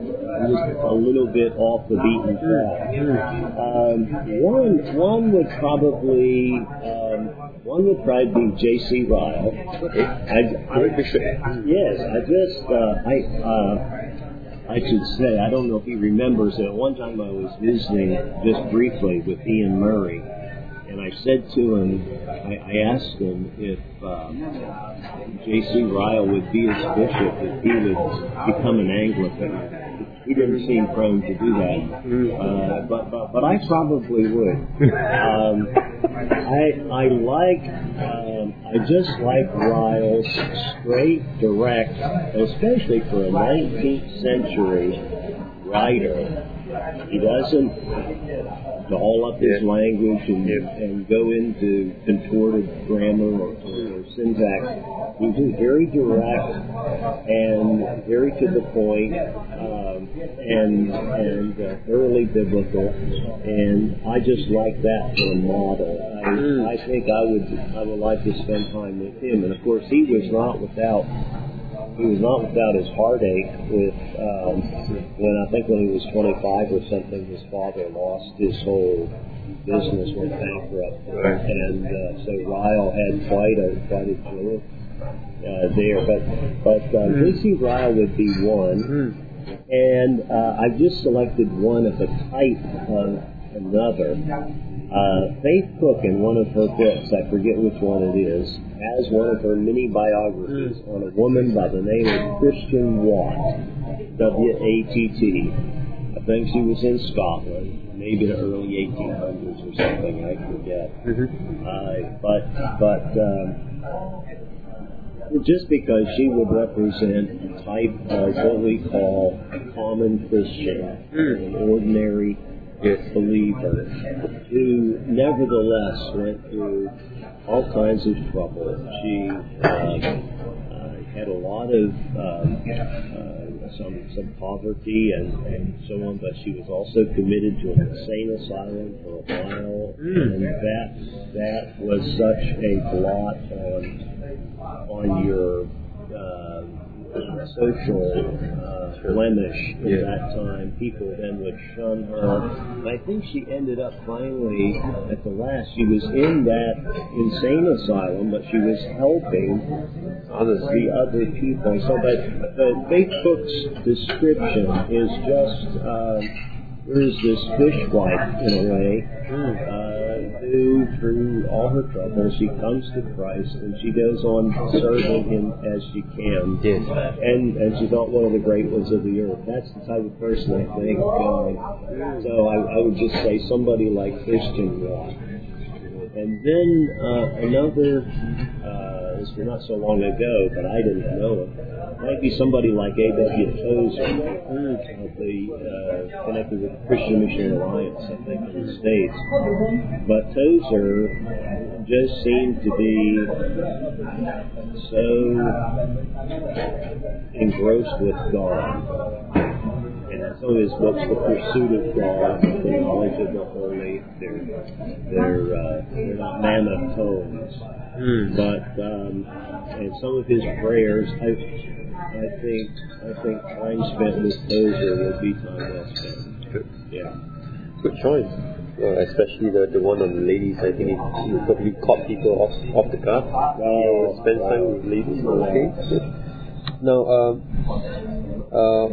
just a little bit off the beaten track. Um, one one would probably um, one would probably be J C Ryle. I, I, yes, I just uh, I. Uh, I should say, I don't know if he remembers it. At one time I was visiting just briefly with Ian Murray, and I said to him, I, I asked him if um, J C Ryle would be his bishop, if he would become an Anglican. He didn't seem prone to do that, uh, but, but but I probably would. Um, I I like um, I just like Ryle's straight, direct, especially for a nineteenth century writer. He doesn't doll up his yeah. language and, yeah. and go into contorted grammar or, or, or syntax. He's just very direct and very to the point, um, and and uh, thoroughly biblical. And I just like that for a model. I, mm. I think I would I would like to spend time with him. And of course, he was not without. He was not without his heartache with um, when I think when he was twenty-five or something, his father lost his whole business, went bankrupt, and uh, so Ryle had quite a quite a deal uh, there. But but uh, J C Ryle would be one, and uh, I just selected one of a type of another. Uh, Faith Cook, in one of her books, I forget which one it is, has one of her mini biographies mm. on a woman by the name of Christian Watt, W A T T. I think she was in Scotland, maybe in the early eighteen hundreds or something, I forget. Mm-hmm. Uh, but but um, just because she would represent a type of what we call a common Christian, mm. an ordinary believer, who nevertheless went through all kinds of trouble. She uh, uh, had a lot of um, uh, some some poverty and, and so on, but she was also committed to an insane asylum for a while, mm. and that that was such a blot on on your uh, social uh, blemish at yeah. that time. People then would shun her. And I think she ended up finally, at the last, she was in that insane asylum, but she was helping others, the other people. So that the Faith Cook's description is just, uh, there's this fishwife, in a way, uh, who, through all her troubles, she comes to Christ, and she goes on serving Him as she can. Yes. And, and she's not one of the great ones of the earth. That's the type of person I think. Uh, so I, I would just say somebody like Christian Watt. And then uh, another, uh, this was not so long ago, but I didn't know it, might be somebody like A W Tozer, of the uh, connected with the Christian Missionary Alliance, I think, in the States. But Tozer just seemed to be so engrossed with God. And some of his books, The Pursuit of God, The Knowledge of the Holy, they're they're, uh, they're not mammoth tomes, mm. but um, and some of his prayers, I I think I think time spent with Tozer would be time well spent. Good. Yeah. Good choice. Uh, especially the, the one on the ladies. I think it, it probably caught people off off the cuff. Oh, spend wow. time with ladies. Okay. Good. Now, um, uh,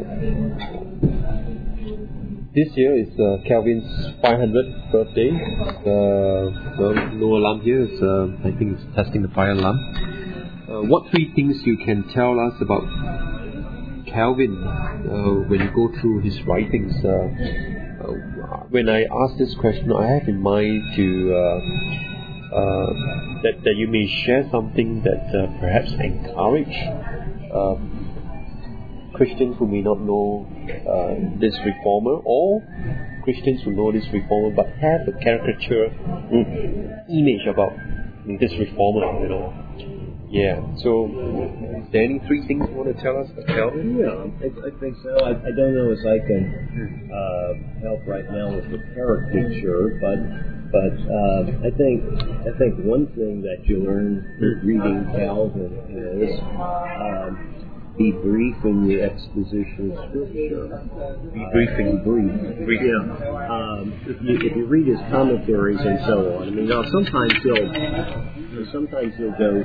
this year is uh, Calvin's five hundredth birthday. Uh, well, no alarm here. Is, uh, I think it's testing the fire alarm. Uh, what three things you can tell us about Calvin uh, when you go through his writings? Uh, uh, when I ask this question, I have in mind to uh, uh, that that you may share something that uh, perhaps encourage uh, Christians who may not know uh, this reformer, or Christians who know this reformer but have a caricature mm, image about this reformer, you know. Yeah, so is there any three things you want to tell us about Calvin? Yeah, I, I think so. I, I don't know if I can uh, help right now with the caricature, but but uh, I think I think one thing that you learn reading Calvin is um, be brief in the exposition of Scripture. Be briefing. Brief. Brief. Yeah. Um, if, you, if you read his commentaries and so on, I mean, now sometimes he'll sometimes he'll go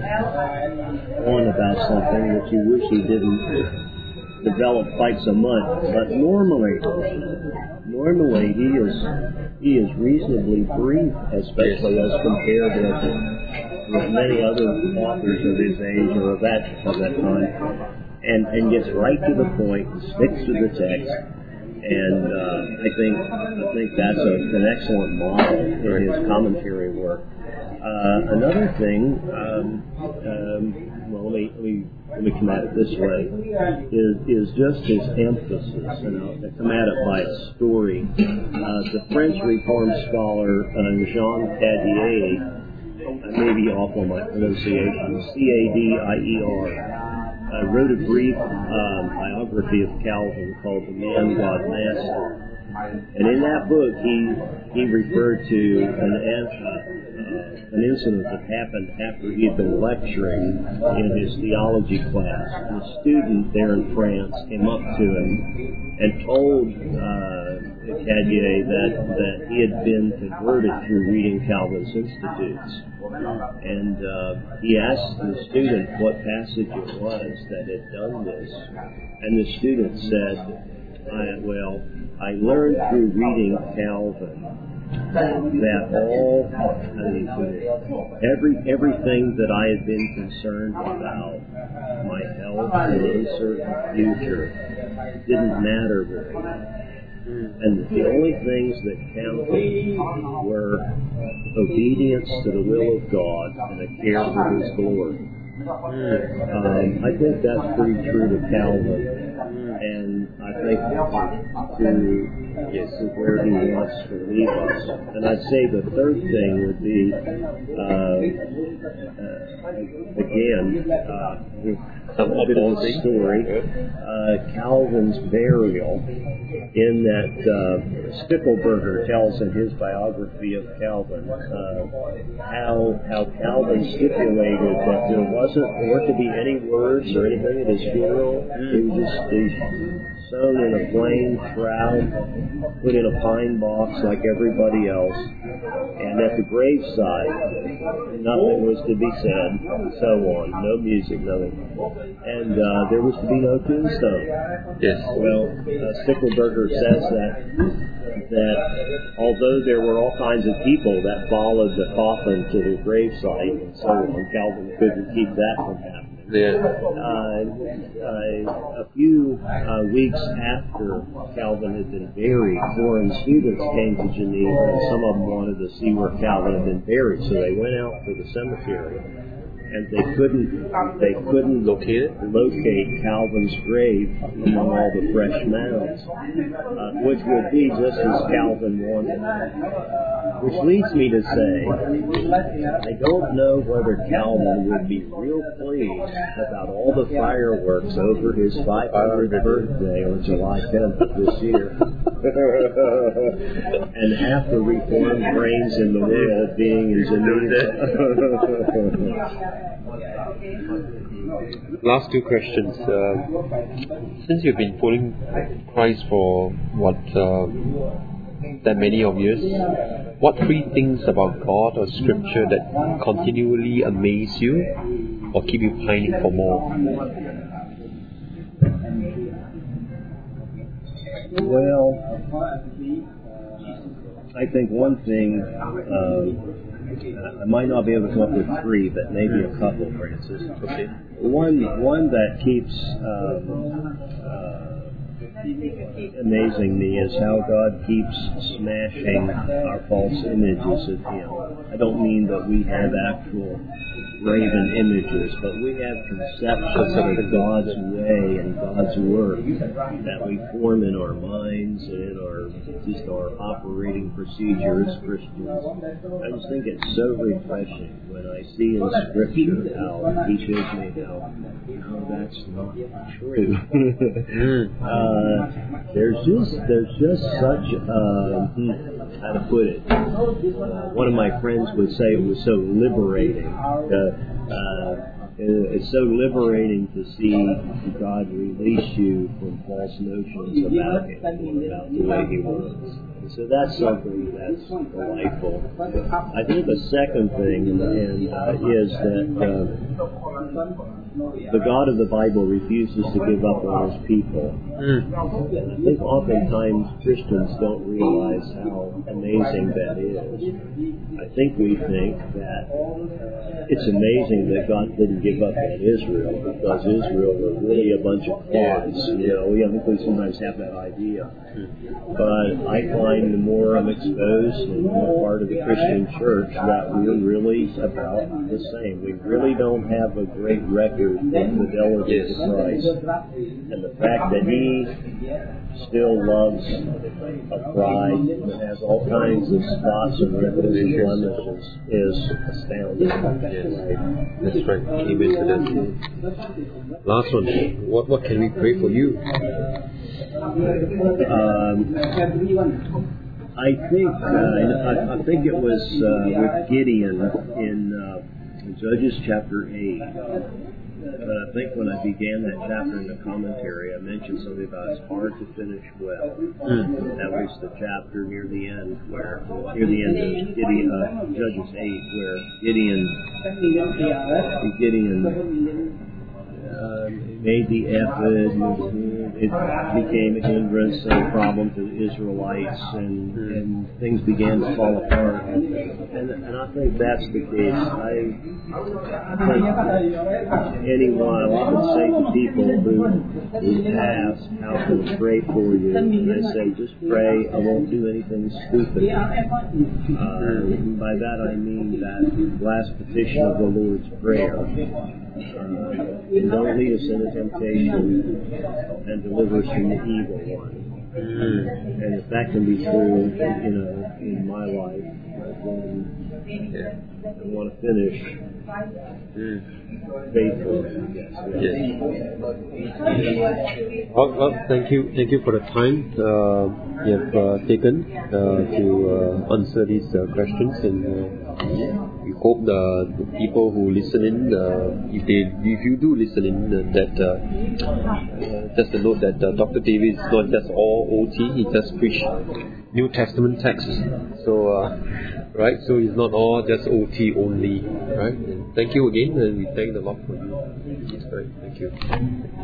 on about something that you wish he didn't develop quite so much. But normally, normally he is he is reasonably brief, especially as compared with, with many other authors of his age or of that of that time. And, and gets right to the point and sticks to the text, and uh, I think I think that's a, an excellent model in his commentary work. Uh, another thing, um, um, well, let me, let me let me come at it this way, is is just his emphasis, and I'll come at it by a story. Uh, the French Reformed scholar uh, Jean Cadier, I may be off on my pronunciation, C A D I E R. I wrote a brief um, biography of Calvin called The Man God Master. And in that book, he he referred to an, uh, an incident that happened after he had been lecturing in his theology class. And a student there in France came up to him and told uh, Cadier that, that he had been converted through reading Calvin's Institutes. And uh, he asked the student what passage it was that had done this. And the student said, I, well, I learned through reading Calvin that all, I mean, every, everything that I had been concerned about, my health and uncertain future, didn't matter very much. And the only things that counted were obedience to the will of God and a care for His glory. Um, I think that's pretty true to Calvin, and I think to, yes, to where he wants to leave us. And I'd say the third thing would be, uh, uh, again, uh, a bit of a story, uh, Calvin's burial, in that uh, Stickelberger tells in his biography of Calvin uh, how how Calvin stipulated that there wasn't there weren't to be any words or anything at his funeral. He was just he sewn in a plain shroud, put in a pine box like everybody else, and at the graveside nothing was to be said, and so on, no music, nothing, and uh, there was to be no tombstone. Yes. Well, uh, Stickelberger says that that although there were all kinds of people that followed the coffin to the gravesite and so on, Calvin couldn't keep that from happening. Yeah. Uh, uh, a few uh, weeks after Calvin had been buried, foreign students came to Geneva, and some of them wanted to see where Calvin had been buried, so they went out to the cemetery. And they couldn't, they couldn't locate, locate Calvin's grave among all the fresh mounds, uh, which would be just as Calvin wanted. Which leads me to say, I don't know whether Calvin would be real pleased about all the fireworks over his five hundredth birthday on July tenth of this year, and half the Reformed brains in the world being in Geneva. Last two questions. Uh, since you've been following Christ for what uh, that many of years, what three things about God or Scripture that continually amaze you or keep you pining for more? Well, I think one thing. Uh, I might not be able to come up with three, but maybe a couple, Francis. Okay. One, one that keeps um, uh, amazing me is how God keeps smashing our false images of Him. I don't mean that we have actual graven images, but we have conceptions of God's way and God's work that we form in our minds and in our just our operating procedure as Christians. I just think it's so refreshing when I see in Scripture how He shows me how no, that's not true. uh, there's just there's just such uh, how to put it. Uh, one of my friends would say it was so liberating. Uh, uh, it's so liberating to see God release you from false notions about Him, about the way He works. And so that's something that's delightful. I think the second thing and, and, uh, is that uh, the God of the Bible refuses to give up on His people. Mm. And I think oftentimes Christians don't realize how amazing that is. I think we think that it's amazing that God didn't give up on Israel because Israel were really a bunch of frauds. You know, we, I think we sometimes have that idea. But I find the more I'm exposed and more part of the Christian church that we're really about the same. We really don't have a great record of fidelity to Christ. And the fact that He still loves a bride that has all kinds of spots and wrinkles and blemishes is astounding. Yes. That's right. Amen to that. Last one. What what can we pray for you? Um, I think uh, I, I think it was uh, with Gideon in uh, Judges chapter eight. But I think when I began that chapter in the commentary, I mentioned something about it's hard to finish well. Mm. That was the chapter near the end, where near the end of Gideon, uh, Judges eight, where Gideon, Gideon uh, made the ephod. It became a hindrance and a problem to the Israelites, and, and things began to fall apart. And, and I think that's the case. I, I think anyone, I often say to people who, who ask, how can I pray for you? And I say, just pray, I won't do anything stupid. Uh, by that I mean that last petition of the Lord's Prayer. Uh, and don't lead us into temptation, and deliver us from the evil one. Mm. And if that can be true, you know, in my life, then I want to finish mm. faithfully, I guess. Yes. Well, well, thank you, thank you for the time uh, you have uh, taken uh, to uh, answer these uh, questions, and uh, we hope the, the people who listen in, uh, if they, if you do listen in, uh, that uh, uh, just a note that uh, Doctor David is not just all O T; he just preach New Testament texts. So, uh, right? So it's not all just O T only, right? And thank you again, and we thank the Lord for you. That's right. Thank you.